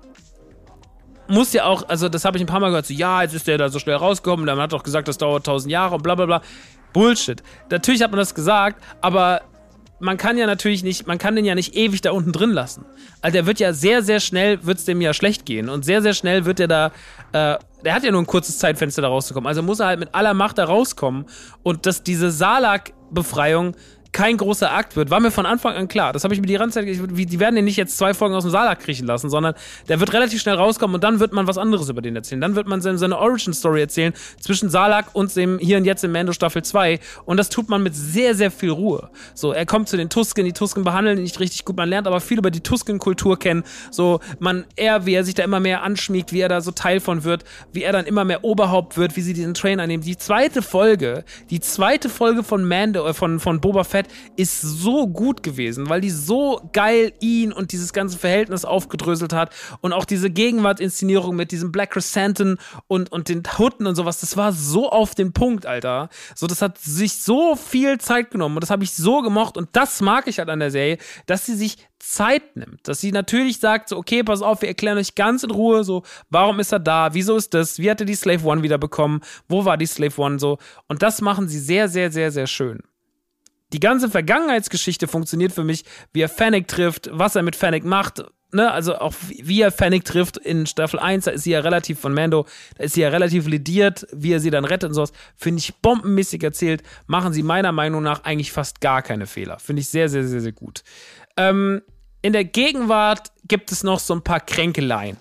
muss ja auch, also das habe ich ein paar Mal gehört, so ja, jetzt ist der da so schnell rausgekommen, man hat doch gesagt, das dauert 1000 Jahre und bla bla bla. Bullshit. Natürlich hat man das gesagt, aber man kann den ja nicht ewig da unten drin lassen. Also der wird ja sehr, sehr schnell, wird's dem ja schlecht gehen. Und sehr, sehr schnell wird der da, der hat ja nur ein kurzes Zeitfenster da rauszukommen. Also muss er halt mit aller Macht da rauskommen. Und dass diese Sarlacc-Befreiung kein großer Akt wird, war mir von Anfang an klar. Das habe ich mir die ganze Zeit, die werden den nicht jetzt 2 Folgen aus dem Sarlacc kriechen lassen, sondern der wird relativ schnell rauskommen und dann wird man was anderes über den erzählen. Dann wird man seine Origin-Story erzählen zwischen Sarlacc und dem Hier und Jetzt in Mando Staffel 2 und das tut man mit sehr, sehr viel Ruhe. So, er kommt zu den Tusken, die Tusken behandeln ihn nicht richtig gut, man lernt aber viel über die Tusken-Kultur kennen, so, wie er sich da immer mehr anschmiegt, wie er da so Teil von wird, wie er dann immer mehr Oberhaupt wird, wie sie diesen Train annehmen. Die zweite Folge von Mando, von Boba Fett ist so gut gewesen, weil die so geil ihn und dieses ganze Verhältnis aufgedröselt hat und auch diese Gegenwartsinszenierung mit diesem Black Chrysanthemum und den Hutten und sowas, das war so auf den Punkt, Alter. So, das hat sich so viel Zeit genommen und das habe ich so gemocht und das mag ich halt an der Serie, dass sie sich Zeit nimmt, dass sie natürlich sagt, so, okay, pass auf, wir erklären euch ganz in Ruhe, so, warum ist er da, wieso ist das, wie hat er die Slave One wieder bekommen, wo war die Slave One, so, und das machen sie sehr, sehr, sehr, sehr schön. Die ganze Vergangenheitsgeschichte funktioniert für mich, wie er Fennec trifft, was er mit Fennec macht, ne, also auch wie er Fennec trifft in Staffel 1, da ist sie ja relativ von Mando, da ist sie ja relativ lediert, wie er sie dann rettet und sowas, finde ich bombenmäßig erzählt, machen sie meiner Meinung nach eigentlich fast gar keine Fehler, finde ich sehr, sehr, sehr, sehr gut. In der Gegenwart gibt es noch so ein paar Kränkeleien,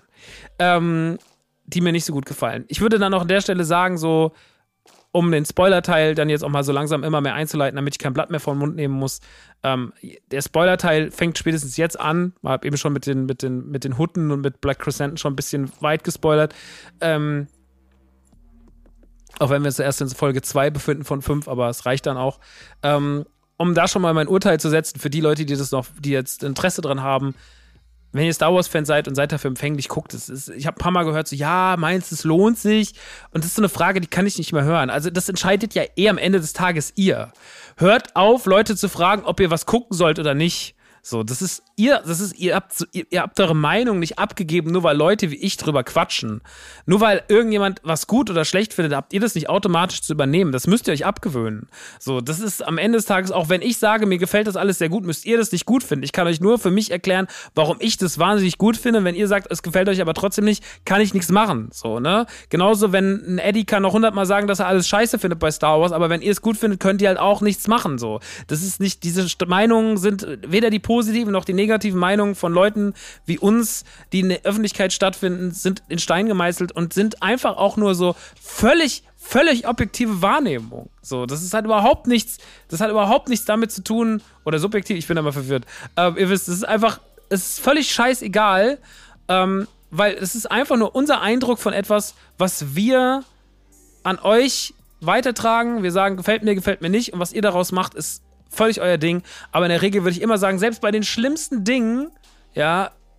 die mir nicht so gut gefallen. Ich würde dann auch an der Stelle sagen, so, um den Spoiler-Teil dann jetzt auch mal so langsam immer mehr einzuleiten, damit ich kein Blatt mehr vor den Mund nehmen muss. Der Spoiler-Teil fängt spätestens jetzt an. Ich habe eben schon mit den Hutten und mit Black Chrysanthemum schon ein bisschen weit gespoilert. Auch wenn wir uns erst in Folge 2 befinden von 5, aber es reicht dann auch. Um da schon mal mein Urteil zu setzen für die Leute, die jetzt Interesse dran haben, wenn ihr Star Wars-Fan seid und seid dafür empfänglich, guckt es. Ich habe ein paar Mal gehört, so, ja, meinst du, es lohnt sich? Und das ist so eine Frage, die kann ich nicht mehr hören. Also das entscheidet ja eher am Ende des Tages ihr. Hört auf, Leute zu fragen, ob ihr was gucken sollt oder nicht. So, ihr habt eure Meinung nicht abgegeben, nur weil Leute wie ich drüber quatschen. Nur weil irgendjemand was gut oder schlecht findet, habt ihr das nicht automatisch zu übernehmen. Das müsst ihr euch abgewöhnen. So, das ist am Ende des Tages, auch wenn ich sage, mir gefällt das alles sehr gut, müsst ihr das nicht gut finden. Ich kann euch nur für mich erklären, warum ich das wahnsinnig gut finde. Wenn ihr sagt, es gefällt euch aber trotzdem nicht, kann ich nichts machen. So, ne? Genauso, wenn ein Eddie kann noch 100-mal sagen, dass er alles scheiße findet bei Star Wars, aber wenn ihr es gut findet, könnt ihr halt auch nichts machen. So, das ist nicht, diese Meinungen sind weder die positiven noch die negativen Meinungen von Leuten wie uns, die in der Öffentlichkeit stattfinden, sind in Stein gemeißelt und sind einfach auch nur so völlig objektive Wahrnehmung. So, das hat überhaupt nichts damit zu tun, oder subjektiv, ich bin da mal verwirrt. Ihr wisst, es ist völlig scheißegal, weil es ist einfach nur unser Eindruck von etwas, was wir an euch weitertragen. Wir sagen, gefällt mir nicht, und was ihr daraus macht, ist völlig euer Ding, aber in der Regel würde ich immer sagen, selbst bei den schlimmsten Dingen, ja,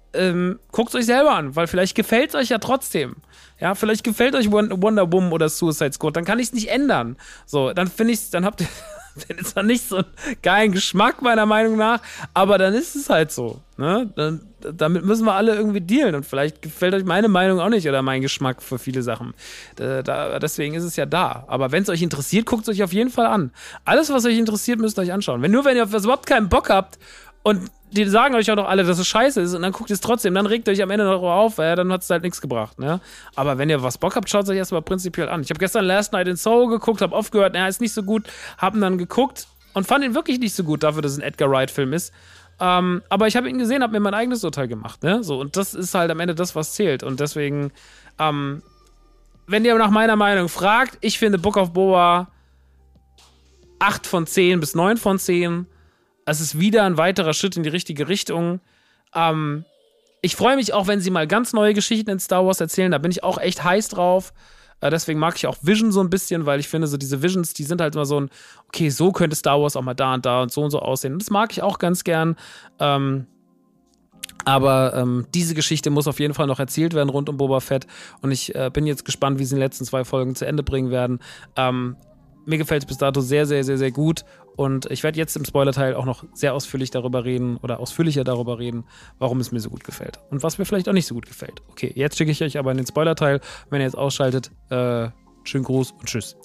guckt es euch selber an, weil vielleicht gefällt es euch ja trotzdem. Ja, vielleicht gefällt euch Wonder Woman oder Suicide Squad, dann kann ich es nicht ändern. So, dann habt ihr zwar nicht so einen geilen Geschmack, meiner Meinung nach, aber dann ist es halt so. Ne? Damit müssen wir alle irgendwie dealen und vielleicht gefällt euch meine Meinung auch nicht oder mein Geschmack für viele Sachen. Deswegen ist es ja da. Aber wenn es euch interessiert, guckt es euch auf jeden Fall an. Alles, was euch interessiert, müsst ihr euch anschauen. Wenn ihr auf was überhaupt keinen Bock habt und die sagen euch auch noch alle, dass es scheiße ist und dann guckt ihr es trotzdem, dann regt ihr euch am Ende noch auf, dann hat es halt nichts gebracht. Ne? Aber wenn ihr was Bock habt, schaut es euch erstmal prinzipiell an. Ich habe gestern Last Night in Soho geguckt, habe aufgehört, ist nicht so gut, haben dann geguckt und fand ihn wirklich nicht so gut dafür, dass es ein Edgar Wright-Film ist. Aber ich habe ihn gesehen, habe mir mein eigenes Urteil gemacht. Ne? So, und das ist halt am Ende das, was zählt. Und deswegen, wenn ihr nach meiner Meinung fragt, ich finde Book of Boba 8 von 10 bis 9 von 10. Es ist wieder ein weiterer Schritt in die richtige Richtung. Ich freue mich auch, wenn sie mal ganz neue Geschichten in Star Wars erzählen. Da bin ich auch echt heiß drauf. Deswegen mag ich auch Vision so ein bisschen, weil ich finde, so diese Visions, die sind halt immer so ein, okay, so könnte Star Wars auch mal da und so aussehen. Und das mag ich auch ganz gern. Aber diese Geschichte muss auf jeden Fall noch erzählt werden rund um Boba Fett. Und ich bin jetzt gespannt, wie sie in den letzten 2 Folgen zu Ende bringen werden. Mir gefällt es bis dato sehr, sehr, sehr, sehr gut. Und ich werde jetzt im Spoiler-Teil auch noch sehr ausführlicher darüber reden, warum es mir so gut gefällt. Und was mir vielleicht auch nicht so gut gefällt. Okay, jetzt schicke ich euch aber in den Spoiler-Teil. Wenn ihr jetzt ausschaltet, schönen Gruß und tschüss.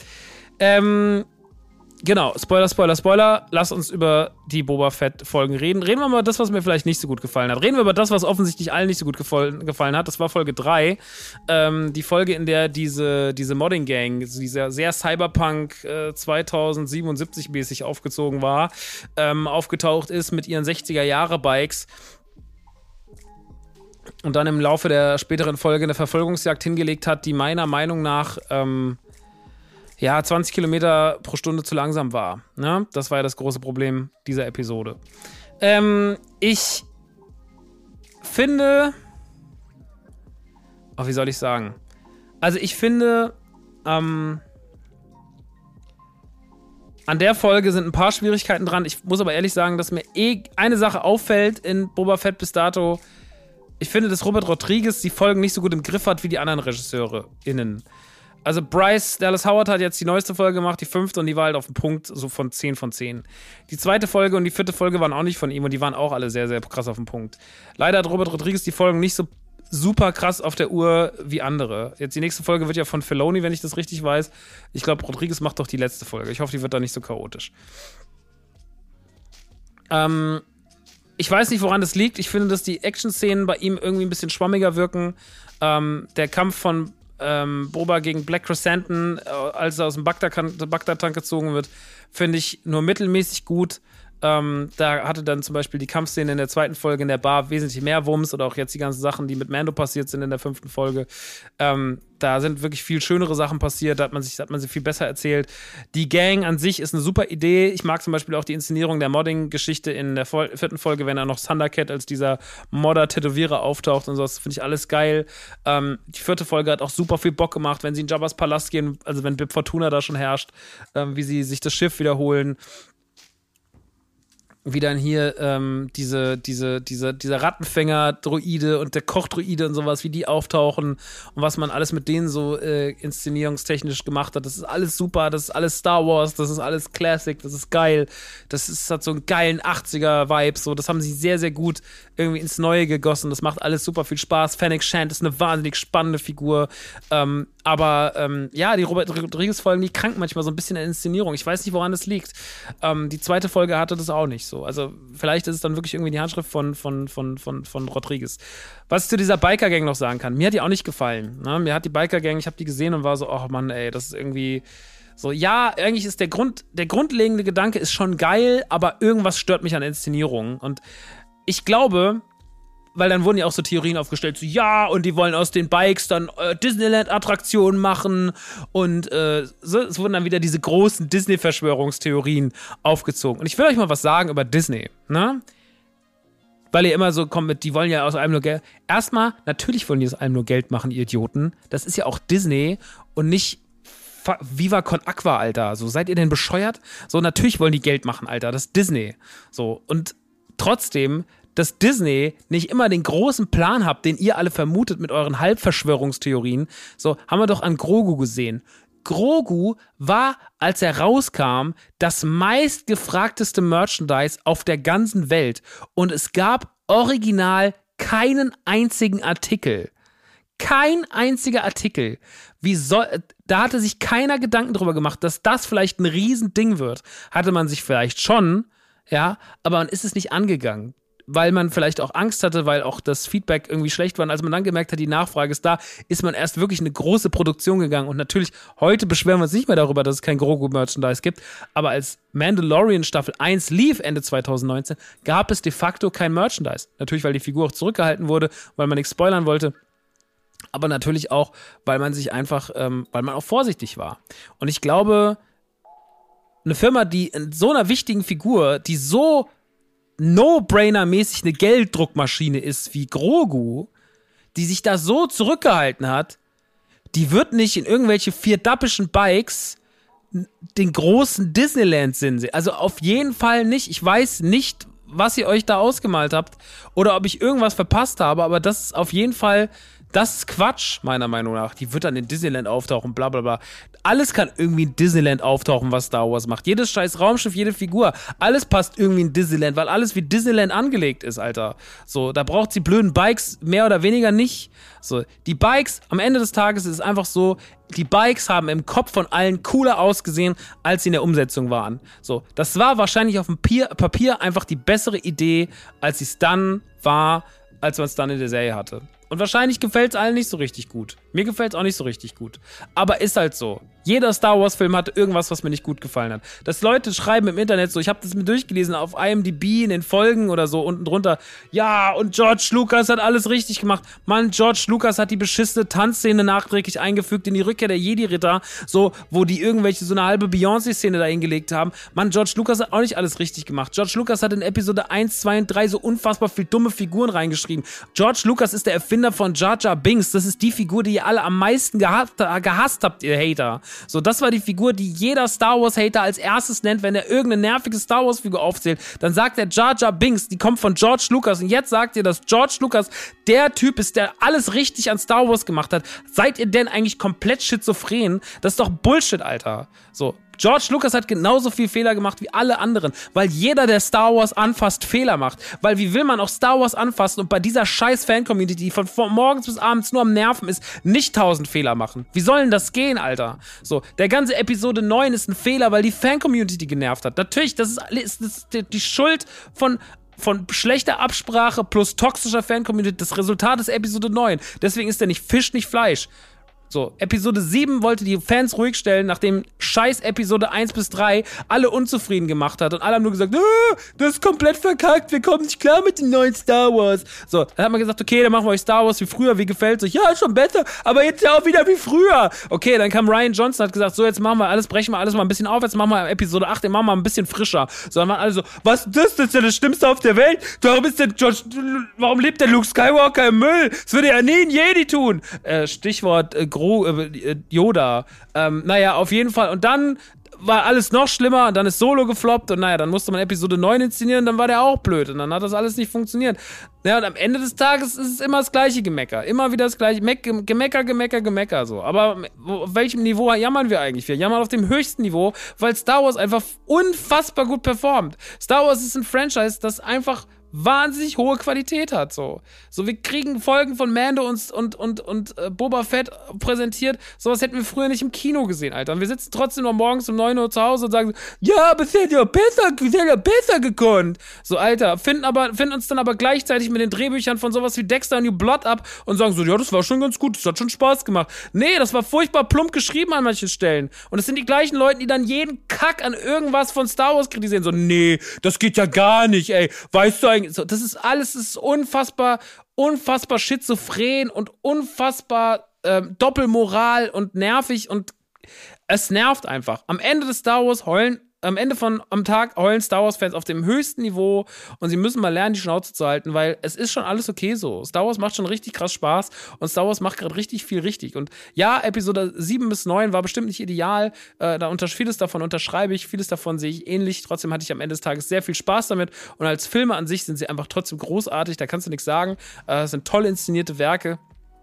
Genau, Spoiler. Lass uns über die Boba Fett-Folgen reden. Reden wir mal über das, was mir vielleicht nicht so gut gefallen hat. Reden wir über das, was offensichtlich allen nicht so gut gefallen hat. Das war Folge 3. Die Folge, in der diese Modding-Gang, dieser sehr Cyberpunk 2077-mäßig aufgezogen war, aufgetaucht ist mit ihren 60er-Jahre-Bikes und dann im Laufe der späteren Folge eine Verfolgungsjagd hingelegt hat, die meiner Meinung nach 20 Kilometer pro Stunde zu langsam war. Ne? Das war ja das große Problem dieser Episode. Ich finde, wie soll ich sagen? Also ich finde, an der Folge sind ein paar Schwierigkeiten dran. Ich muss aber ehrlich sagen, dass mir eine Sache auffällt in Boba Fett bis dato. Ich finde, dass Robert Rodriguez die Folgen nicht so gut im Griff hat wie die anderen RegisseurInnen. Also Bryce Dallas Howard hat jetzt die neueste Folge gemacht, die 5. und die war halt auf dem Punkt so von 10 von 10. Die 2. Folge und die 4. Folge waren auch nicht von ihm und die waren auch alle sehr, sehr krass auf dem Punkt. Leider hat Robert Rodriguez die Folgen nicht so super krass auf der Uhr wie andere. Jetzt die nächste Folge wird ja von Filoni, wenn ich das richtig weiß. Ich glaube, Rodriguez macht doch die letzte Folge. Ich hoffe, die wird da nicht so chaotisch. Ich weiß nicht, woran das liegt. Ich finde, dass die Action-Szenen bei ihm irgendwie ein bisschen schwammiger wirken. Der Kampf von Boba gegen Black Chrysanthemum, als er aus dem Bagdad-Tank gezogen wird, finde ich nur mittelmäßig gut. Da hatte dann zum Beispiel die Kampfszene in der 2. Folge in der Bar wesentlich mehr Wumms oder auch jetzt die ganzen Sachen, die mit Mando passiert sind in der 5. Folge. Da sind wirklich viel schönere Sachen passiert, da hat man sie viel besser erzählt. Die Gang an sich ist eine super Idee. Ich mag zum Beispiel auch die Inszenierung der Modding-Geschichte in der 4. Folge, wenn er noch Thundercat als dieser Modder-Tätowierer auftaucht und so. Das finde ich alles geil. Die 4. Folge hat auch super viel Bock gemacht, wenn sie in Jabba's Palast gehen, also wenn Bib Fortuna da schon herrscht, wie sie sich das Schiff wiederholen. Wie dann hier dieser Rattenfänger-Droide und der Koch-Droide und sowas, wie die auftauchen und was man alles mit denen so inszenierungstechnisch gemacht hat. Das ist alles super, das ist alles Star Wars, das ist alles Classic, das ist geil. Hat so einen geilen 80er-Vibe, so. Das haben sie sehr, sehr gut irgendwie ins Neue gegossen. Das macht alles super viel Spaß. Fennec Shand ist eine wahnsinnig spannende Figur. Aber die Robert Rodriguez-Folgen, die kranken manchmal so ein bisschen in der Inszenierung. Ich weiß nicht, woran das liegt. Die 2. Folge hatte das auch nicht so. Also vielleicht ist es dann wirklich irgendwie die Handschrift von Rodriguez. Was ich zu dieser Biker-Gang noch sagen kann, mir hat die auch nicht gefallen. Ne? Mir hat die Biker-Gang, ich habe die gesehen und war so, oh Mann, ey, das ist irgendwie so, ja, eigentlich ist der grundlegende Gedanke ist schon geil, aber irgendwas stört mich an der Inszenierung. Und ich glaube, weil dann wurden ja auch so Theorien aufgestellt, so ja, und die wollen aus den Bikes dann Disneyland-Attraktionen machen und es wurden dann wieder diese großen Disney-Verschwörungstheorien aufgezogen. Und ich will euch mal was sagen über Disney, ne? Weil ihr immer so kommt mit, die wollen ja aus allem nur Geld. Erstmal, natürlich wollen die aus allem nur Geld machen, ihr Idioten. Das ist ja auch Disney und nicht Viva Con Aqua, Alter. So, seid ihr denn bescheuert? So, natürlich wollen die Geld machen, Alter. Das ist Disney. So, und trotzdem, dass Disney nicht immer den großen Plan habt, den ihr alle vermutet mit euren Halbverschwörungstheorien, so haben wir doch an Grogu gesehen. Grogu war, als er rauskam, das meistgefragteste Merchandise auf der ganzen Welt. Und es gab original keinen einzigen Artikel. Kein einziger Artikel. Da hatte sich keiner Gedanken drüber gemacht, dass das vielleicht ein Riesending wird. Hatte man sich vielleicht schon, ja, aber man ist es nicht angegangen. Weil man vielleicht auch Angst hatte, weil auch das Feedback irgendwie schlecht war. Und als man dann gemerkt hat, die Nachfrage ist da, ist man erst wirklich eine große Produktion gegangen. Und natürlich, heute beschweren wir uns nicht mehr darüber, dass es kein Grogu-Merchandise gibt. Aber als Mandalorian Staffel 1 lief Ende 2019, gab es de facto kein Merchandise. Natürlich, weil die Figur auch zurückgehalten wurde, weil man nichts spoilern wollte. Aber natürlich auch, weil man sich einfach, weil man auch vorsichtig war. Und ich glaube, eine Firma, die in so einer wichtigen Figur, die so No-Brainer-mäßig eine Gelddruckmaschine ist wie Grogu, die sich da so zurückgehalten hat, die wird nicht in irgendwelche vierdappischen Bikes den großen Disneyland-Sinn sehen. Also auf jeden Fall nicht. Ich weiß nicht, was ihr euch da ausgemalt habt oder ob ich irgendwas verpasst habe, aber das ist auf jeden Fall, das ist Quatsch, meiner Meinung nach. Die wird dann in Disneyland auftauchen, bla bla bla. Alles kann irgendwie in Disneyland auftauchen, was Star Wars macht. Jedes scheiß Raumschiff, jede Figur, alles passt irgendwie in Disneyland, weil alles wie Disneyland angelegt ist, Alter. So, da braucht sie blöden Bikes mehr oder weniger nicht. So, die Bikes, am Ende des Tages ist es einfach so, die Bikes haben im Kopf von allen cooler ausgesehen, als sie in der Umsetzung waren. So, das war wahrscheinlich auf dem Papier einfach die bessere Idee, als es dann war, als man es dann in der Serie hatte. Und wahrscheinlich gefällt es allen nicht so richtig gut. Mir gefällt es auch nicht so richtig gut. Aber ist halt so. Jeder Star Wars-Film hatte irgendwas, was mir nicht gut gefallen hat. Dass Leute schreiben im Internet so, ich habe das mir durchgelesen auf IMDb in den Folgen oder so unten drunter. Ja, und George Lucas hat alles richtig gemacht. Mann, George Lucas hat die beschissene Tanzszene nachträglich eingefügt in die Rückkehr der Jedi-Ritter, so, wo die irgendwelche so eine halbe Beyoncé-Szene da hingelegt haben. Mann, George Lucas hat auch nicht alles richtig gemacht. George Lucas hat in Episode 1, 2 und 3 so unfassbar viel dumme Figuren reingeschrieben. George Lucas ist der Erfinder von Jar Jar Binks. Das ist die Figur, die ihr alle am meisten gehasst habt, ihr Hater. So, das war die Figur, die jeder Star Wars-Hater als erstes nennt, wenn er irgendeine nervige Star Wars-Figur aufzählt. Dann sagt er Jar Jar Binks, die kommt von George Lucas. Und jetzt sagt ihr, dass George Lucas der Typ ist, der alles richtig an Star Wars gemacht hat. Seid ihr denn eigentlich komplett schizophren? Das ist doch Bullshit, Alter. So, George Lucas hat genauso viel Fehler gemacht wie alle anderen, weil jeder, der Star Wars anfasst, Fehler macht. Weil wie will man auch Star Wars anfassen und bei dieser scheiß Fan-Community, die von morgens bis abends nur am Nerven ist, nicht 1000 Fehler machen? Wie soll denn das gehen, Alter? So, der ganze Episode 9 ist ein Fehler, weil die Fan-Community die genervt hat. Natürlich, das ist die Schuld von schlechter Absprache plus toxischer Fan-Community. Das Resultat ist Episode 9. Deswegen ist der nicht Fisch, nicht Fleisch. So, Episode 7 wollte die Fans ruhig stellen, nachdem scheiß Episode 1 bis 3 alle unzufrieden gemacht hat und alle haben nur gesagt, das ist komplett verkackt, wir kommen nicht klar mit den neuen Star Wars. So, dann hat man gesagt, okay, dann machen wir euch Star Wars wie früher, wie gefällt's euch? Ja, ist schon besser, aber jetzt ja auch wieder wie früher. Okay, dann kam Rian Johnson, hat gesagt, so, jetzt machen wir alles, brechen wir alles mal ein bisschen auf, jetzt machen wir Episode 8, den machen wir ein bisschen frischer. So, dann waren alle so, was, das ist ja das Schlimmste auf der Welt? Warum lebt der Luke Skywalker im Müll? Das würde ja nie ein Jedi tun. Stichwort Yoda. Naja, auf jeden Fall. Und dann war alles noch schlimmer und dann ist Solo gefloppt und naja, dann musste man Episode 9 inszenieren, dann war der auch blöd und dann hat das alles nicht funktioniert. Ja, und am Ende des Tages ist es immer das gleiche Gemecker. Immer wieder das gleiche Gemecker so. Aber auf welchem Niveau jammern wir eigentlich? Wir jammern auf dem höchsten Niveau, weil Star Wars einfach unfassbar gut performt. Star Wars ist ein Franchise, das einfach wahnsinnig hohe Qualität hat, so. So, wir kriegen Folgen von Mando und Boba Fett präsentiert. Sowas hätten wir früher nicht im Kino gesehen, Alter. Und wir sitzen trotzdem noch morgens um 9 Uhr zu Hause und sagen, ja, aber es hätte ja besser gekonnt. So, Alter, finden uns dann aber gleichzeitig mit den Drehbüchern von sowas wie Dexter New Blood ab und sagen so, ja, das war schon ganz gut, das hat schon Spaß gemacht. Nee, das war furchtbar plump geschrieben an manchen Stellen. Und es sind die gleichen Leute, die dann jeden Kack an irgendwas von Star Wars kritisieren. So, nee, das geht ja gar nicht, ey. Weißt du eigentlich, so, das ist alles, das ist unfassbar schizophren und unfassbar Doppelmoral und nervig und es nervt einfach. Am Ende des Star Wars heulen am Ende am Tag heulen Star Wars-Fans auf dem höchsten Niveau und sie müssen mal lernen, die Schnauze zu halten, weil es ist schon alles okay so. Star Wars macht schon richtig krass Spaß und Star Wars macht gerade richtig viel richtig. Und ja, Episode 7 bis 9 war bestimmt nicht ideal. Vieles davon unterschreibe ich, vieles davon sehe ich ähnlich. Trotzdem hatte ich am Ende des Tages sehr viel Spaß damit. Und als Filme an sich sind sie einfach trotzdem großartig, da kannst du nichts sagen. Es sind toll inszenierte Werke,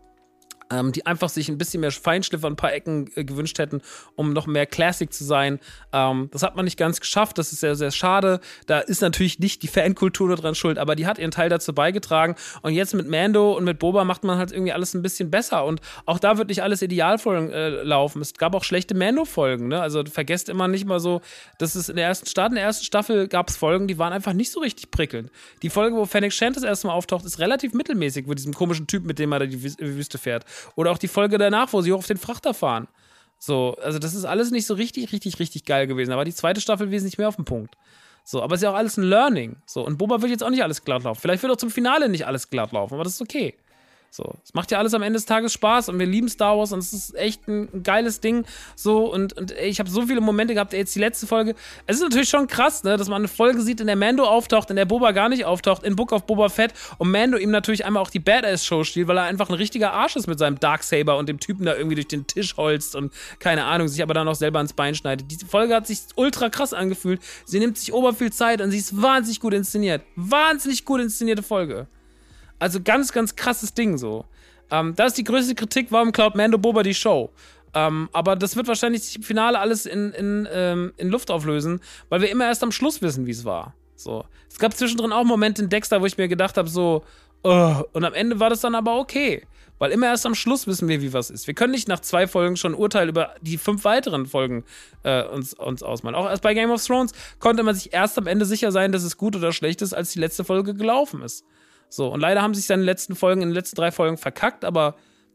die einfach sich ein bisschen mehr Feinschliff an ein paar Ecken gewünscht hätten, um noch mehr Classic zu sein. Das hat man nicht ganz geschafft, das ist sehr, sehr schade. Da ist natürlich nicht die Fankultur dran schuld, aber die hat ihren Teil dazu beigetragen. Und jetzt mit Mando und mit Boba macht man halt irgendwie alles ein bisschen besser. Und auch da wird nicht alles ideal laufen. Es gab auch schlechte Mando-Folgen, ne? Also vergesst immer nicht mal so, dass es in der ersten Staffel gab es Folgen, die waren einfach nicht so richtig prickelnd. Die Folge, wo Fennec Shand das erste Mal auftaucht, ist relativ mittelmäßig mit diesem komischen Typ, mit dem er da die Wüste fährt. Oder auch die Folge danach, wo sie hoch auf den Frachter fahren. So, also das ist alles nicht so richtig geil gewesen. Aber die zweite Staffel wesentlich mehr auf den Punkt. So, aber es ist ja auch alles ein Learning. So, und Boba wird jetzt auch nicht alles glatt laufen. Vielleicht wird auch zum Finale nicht alles glatt laufen, aber das ist okay. So, es macht ja alles am Ende des Tages Spaß und wir lieben Star Wars und es ist echt ein geiles Ding. So, und ich habe so viele Momente gehabt, jetzt die letzte Folge. Es ist natürlich schon krass, ne, dass man eine Folge sieht, in der Mando auftaucht, in der Boba gar nicht auftaucht, in Book of Boba Fett und Mando ihm natürlich einmal auch die Badass-Show stiehlt, weil er einfach ein richtiger Arsch ist mit seinem Darksaber und dem Typen da irgendwie durch den Tisch holzt und keine Ahnung, sich aber dann auch selber ans Bein schneidet. Diese Folge hat sich ultra krass angefühlt. Sie nimmt sich oberviel Zeit und sie ist wahnsinnig gut inszeniert. Wahnsinnig gut inszenierte Folge. Also ganz, ganz krasses Ding so. Das ist die größte Kritik, warum klaut Mando Boba die Show. Aber das wird wahrscheinlich sich im Finale alles in Luft auflösen, weil wir immer erst am Schluss wissen, wie es war. So. Es gab zwischendrin auch Momente in Dexter, wo ich mir gedacht habe, so, und am Ende war das dann aber okay. Weil immer erst am Schluss wissen wir, wie was ist. Wir können nicht nach 2 Folgen schon ein Urteil über die 5 weiteren Folgen uns ausmalen. Auch erst bei Game of Thrones konnte man sich erst am Ende sicher sein, dass es gut oder schlecht ist, als die letzte Folge gelaufen ist. So, und leider haben sich dann in den letzten 3 Folgen verkackt, aber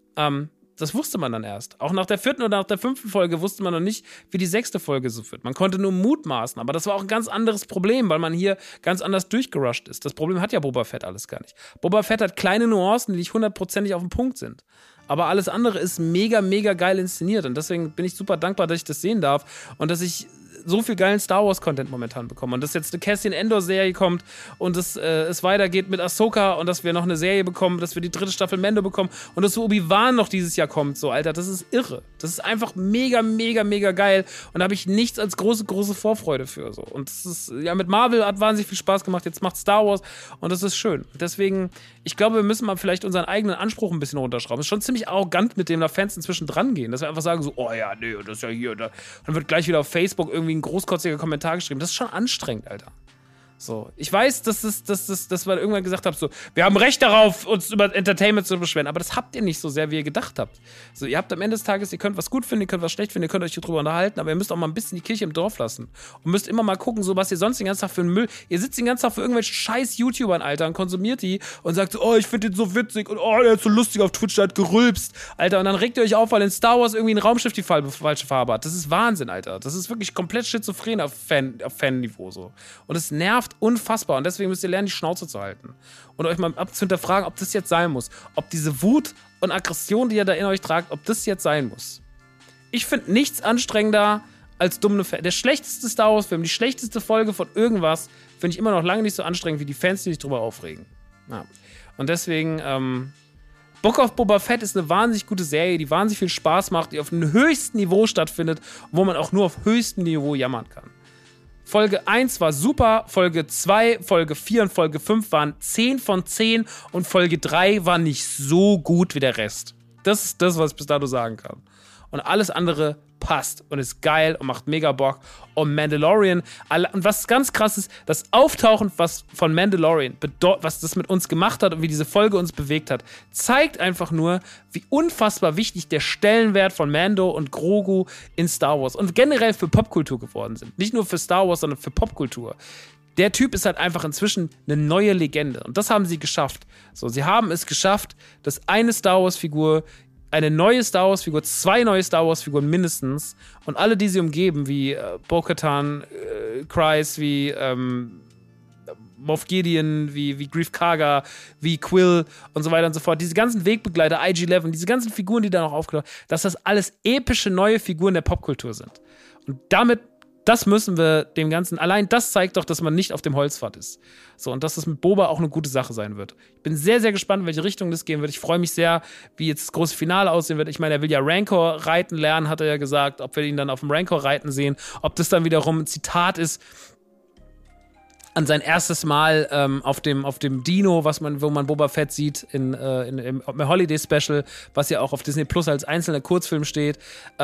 das wusste man dann erst. Auch nach der 4. oder nach der 5. Folge wusste man noch nicht, wie die 6. Folge so wird. Man konnte nur mutmaßen, aber das war auch ein ganz anderes Problem, weil man hier ganz anders durchgerusht ist. Das Problem hat ja Boba Fett alles gar nicht. Boba Fett hat kleine Nuancen, die nicht 100%ig auf dem Punkt sind. Aber alles andere ist mega, mega geil inszeniert und deswegen bin ich super dankbar, dass ich das sehen darf und dass ich so viel geilen Star Wars Content momentan bekommen und dass jetzt eine Cassian Andor Serie kommt und es weitergeht mit Ahsoka und dass wir noch eine Serie bekommen, dass wir die 3. Staffel Mando bekommen und dass Obi-Wan noch dieses Jahr kommt, so, Alter, das ist irre. Das ist einfach mega, mega, mega geil und da habe ich nichts als große, große Vorfreude für, so. Und das ist, ja, mit Marvel hat wahnsinnig viel Spaß gemacht, jetzt macht Star Wars und das ist schön. Deswegen, ich glaube, wir müssen mal vielleicht unseren eigenen Anspruch ein bisschen runterschrauben. Es ist schon ziemlich arrogant, mit dem da Fans inzwischen dran gehen, dass wir einfach sagen so, oh ja, nee, das ist ja hier, da. Dann wird gleich wieder auf Facebook irgendwie ein großkotziger Kommentar geschrieben. Das ist schon anstrengend, Alter. So, ich weiß, dass wir irgendwann gesagt haben, so, wir haben Recht darauf, uns über Entertainment zu beschweren, aber das habt ihr nicht so sehr, wie ihr gedacht habt. So, ihr habt am Ende des Tages, ihr könnt was gut finden, ihr könnt was schlecht finden, ihr könnt euch drüber unterhalten, aber ihr müsst auch mal ein bisschen die Kirche im Dorf lassen. Und müsst immer mal gucken, so, was ihr sonst den ganzen Tag für einen Müll, ihr sitzt den ganzen Tag für irgendwelche scheiß YouTubern, Alter, und konsumiert die und sagt so, oh, ich finde den so witzig und oh, der ist so lustig auf Twitch, der hat gerülpst, Alter, und dann regt ihr euch auf, weil in Star Wars irgendwie ein Raumschiff die falsche Farbe hat. Das ist Wahnsinn, Alter. Das ist wirklich komplett schizophren auf Fan-Niveau, so. Und es nervt unfassbar und deswegen müsst ihr lernen, die Schnauze zu halten. Und euch mal zu hinterfragen, ob das jetzt sein muss. Ob diese Wut und Aggression, die ihr da in euch tragt, ob das jetzt sein muss. Ich finde nichts anstrengender als dumme Fans. Der schlechteste Star Wars-Film, die schlechteste Folge von irgendwas, finde ich immer noch lange nicht so anstrengend wie die Fans, die sich drüber aufregen. Ja. Und deswegen, Book of Boba Fett ist eine wahnsinnig gute Serie, die wahnsinnig viel Spaß macht, die auf einem höchsten Niveau stattfindet, wo man auch nur auf höchstem Niveau jammern kann. Folge 1 war super, Folge 2, Folge 4 und Folge 5 waren 10 von 10 und Folge 3 war nicht so gut wie der Rest. Das ist das, was ich bis dato sagen kann. Und alles andere passt und ist geil und macht mega Bock. Und Mandalorian, und was ganz krass ist, das Auftauchen von Mandalorian, was das mit uns gemacht hat und wie diese Folge uns bewegt hat, zeigt einfach nur, wie unfassbar wichtig der Stellenwert von Mando und Grogu in Star Wars und generell für Popkultur geworden sind. Nicht nur für Star Wars, sondern für Popkultur. Der Typ ist halt einfach inzwischen eine neue Legende. Und das haben sie geschafft. So, sie haben es geschafft, dass eine Star Wars-Figur, eine neue Star Wars-Figur, 2 neue Star Wars-Figuren mindestens und alle, die sie umgeben, wie Bo-Katan, Kryze, wie Moff Gideon, wie Greef Karga, wie Quill und so weiter und so fort. Diese ganzen Wegbegleiter, IG-11, diese ganzen Figuren, die da noch aufgetaucht haben, dass das alles epische neue Figuren der Popkultur sind. Und damit das müssen wir dem Ganzen, allein das zeigt doch, dass man nicht auf dem Holzpfad ist. So, und dass das mit Boba auch eine gute Sache sein wird. Ich bin sehr, sehr gespannt, in welche Richtung das gehen wird. Ich freue mich sehr, wie jetzt das große Finale aussehen wird. Ich meine, er will ja Rancor reiten lernen, hat er ja gesagt, ob wir ihn dann auf dem Rancor reiten sehen, ob das dann wiederum ein Zitat ist an sein erstes Mal auf dem Dino, wo man Boba Fett sieht im Holiday Special, was ja auch auf Disney Plus als einzelner Kurzfilm steht.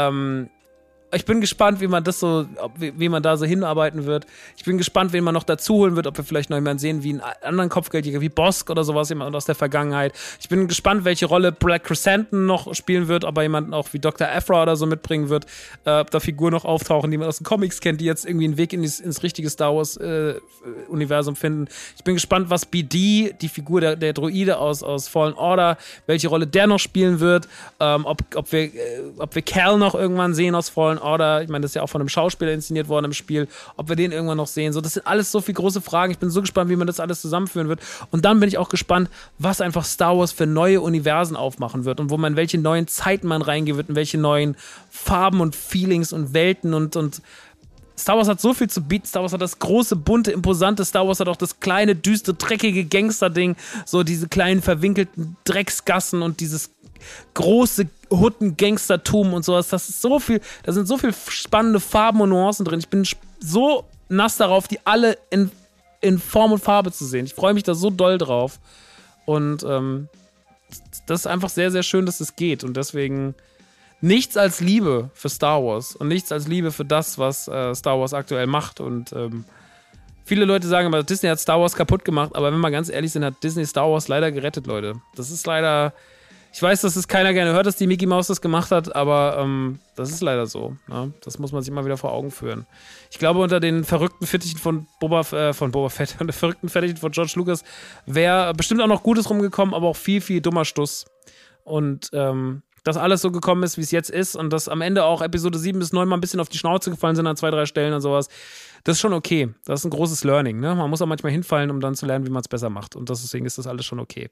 Ich bin gespannt, wie man da so hinarbeiten wird. Ich bin gespannt, wen man noch dazu holen wird, ob wir vielleicht noch jemanden sehen wie einen anderen Kopfgeldjäger, wie Bosk oder sowas, jemand aus der Vergangenheit. Ich bin gespannt, welche Rolle Black Chrysanthemum noch spielen wird, ob er jemanden auch wie Dr. Aphra oder so mitbringen wird, ob da Figuren noch auftauchen, die man aus den Comics kennt, die jetzt irgendwie einen Weg ins richtige Star Wars Universum finden. Ich bin gespannt, was BD, die Figur der Droide aus Fallen Order, welche Rolle der noch spielen wird, ob wir Cal noch irgendwann sehen aus Fallen Order, ich meine, das ist ja auch von einem Schauspieler inszeniert worden im Spiel, ob wir den irgendwann noch sehen. So, das sind alles so viele große Fragen. Ich bin so gespannt, wie man das alles zusammenführen wird. Und dann bin ich auch gespannt, was einfach Star Wars für neue Universen aufmachen wird und in welche neuen Zeiten man reingehen wird, in welche neuen Farben und Feelings und Welten und Star Wars hat so viel zu bieten. Star Wars hat das große, bunte, imposante. Star Wars hat auch das kleine, düstere, dreckige Gangster-Ding. So diese kleinen, verwinkelten Drecksgassen und dieses große Hutten-Gangstertum und sowas. Da sind so viel spannende Farben und Nuancen drin. Ich bin so nass darauf, die alle in Form und Farbe zu sehen. Ich freue mich da so doll drauf. Und das ist einfach sehr, sehr schön, dass es geht. Und deswegen nichts als Liebe für Star Wars und nichts als Liebe für das, was Star Wars aktuell macht. Und viele Leute sagen immer, Disney hat Star Wars kaputt gemacht, aber wenn wir ganz ehrlich sind, hat Disney Star Wars leider gerettet, Leute. Das ist leider, ich weiß, dass es keiner gerne hört, dass die Mickey Mouse das gemacht hat, aber das ist leider so. Ne? Das muss man sich immer wieder vor Augen führen. Ich glaube, unter den verrückten Fittichen von Boba Fett und den verrückten Fittichen von George Lucas wäre bestimmt auch noch Gutes rumgekommen, aber auch viel, viel dummer Stuss. Und dass alles so gekommen ist, wie es jetzt ist und dass am Ende auch Episode 7 bis 9 mal ein bisschen auf die Schnauze gefallen sind an 2, 3 Stellen und sowas, das ist schon okay. Das ist ein großes Learning. Ne? Man muss auch manchmal hinfallen, um dann zu lernen, wie man es besser macht. Und deswegen ist das alles schon okay.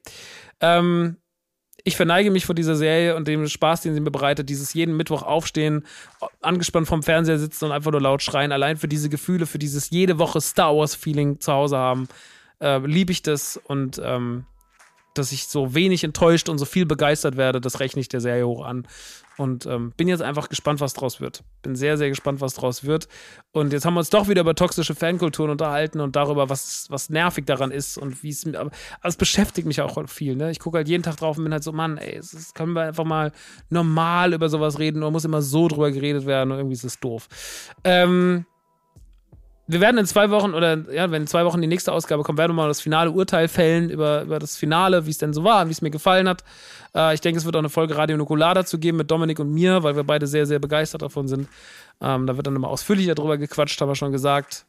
Ich verneige mich vor dieser Serie und dem Spaß, den sie mir bereitet, dieses jeden Mittwoch aufstehen, angespannt vorm Fernseher sitzen und einfach nur laut schreien, allein für diese Gefühle, für dieses jede Woche Star Wars-Feeling zu Hause haben, liebe ich das und dass ich so wenig enttäuscht und so viel begeistert werde, das rechne ich der Serie hoch an. Und bin jetzt einfach gespannt, was draus wird. Bin sehr, sehr gespannt, was draus wird. Und jetzt haben wir uns doch wieder über toxische Fankulturen unterhalten und darüber, was nervig daran ist und wie es. Aber es beschäftigt mich auch viel. Ne? Ich gucke halt jeden Tag drauf und bin halt so, Mann, ey, können wir einfach mal normal über sowas reden oder muss immer so drüber geredet werden und irgendwie ist es doof. Wir werden in 2 Wochen, wenn in 2 Wochen die nächste Ausgabe kommt, werden wir mal das finale Urteil fällen über das Finale, wie es denn so war und wie es mir gefallen hat. Ich denke, es wird auch eine Folge Radio Nukular dazu geben mit Dominik und mir, weil wir beide sehr, sehr begeistert davon sind. Da wird dann immer ausführlicher drüber gequatscht, haben wir schon gesagt.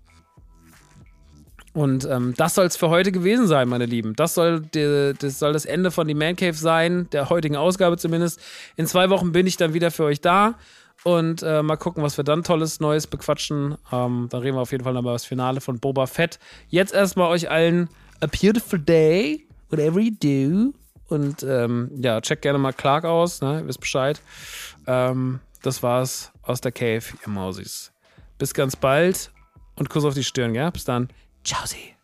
Und das soll es für heute gewesen sein, meine Lieben. Das soll das Ende von Die Man Cave sein, der heutigen Ausgabe zumindest. In 2 Wochen bin ich dann wieder für euch da. Und mal gucken, was wir dann Tolles, Neues bequatschen. Da reden wir auf jeden Fall noch über das Finale von Boba Fett. Jetzt erstmal euch allen a beautiful day, whatever you do. Und checkt gerne mal Clark aus, ne? Ihr wisst Bescheid. Das war's aus der Cave, ihr Mausis. Bis ganz bald und Kuss auf die Stirn, ja? Bis dann. Ciao, sie.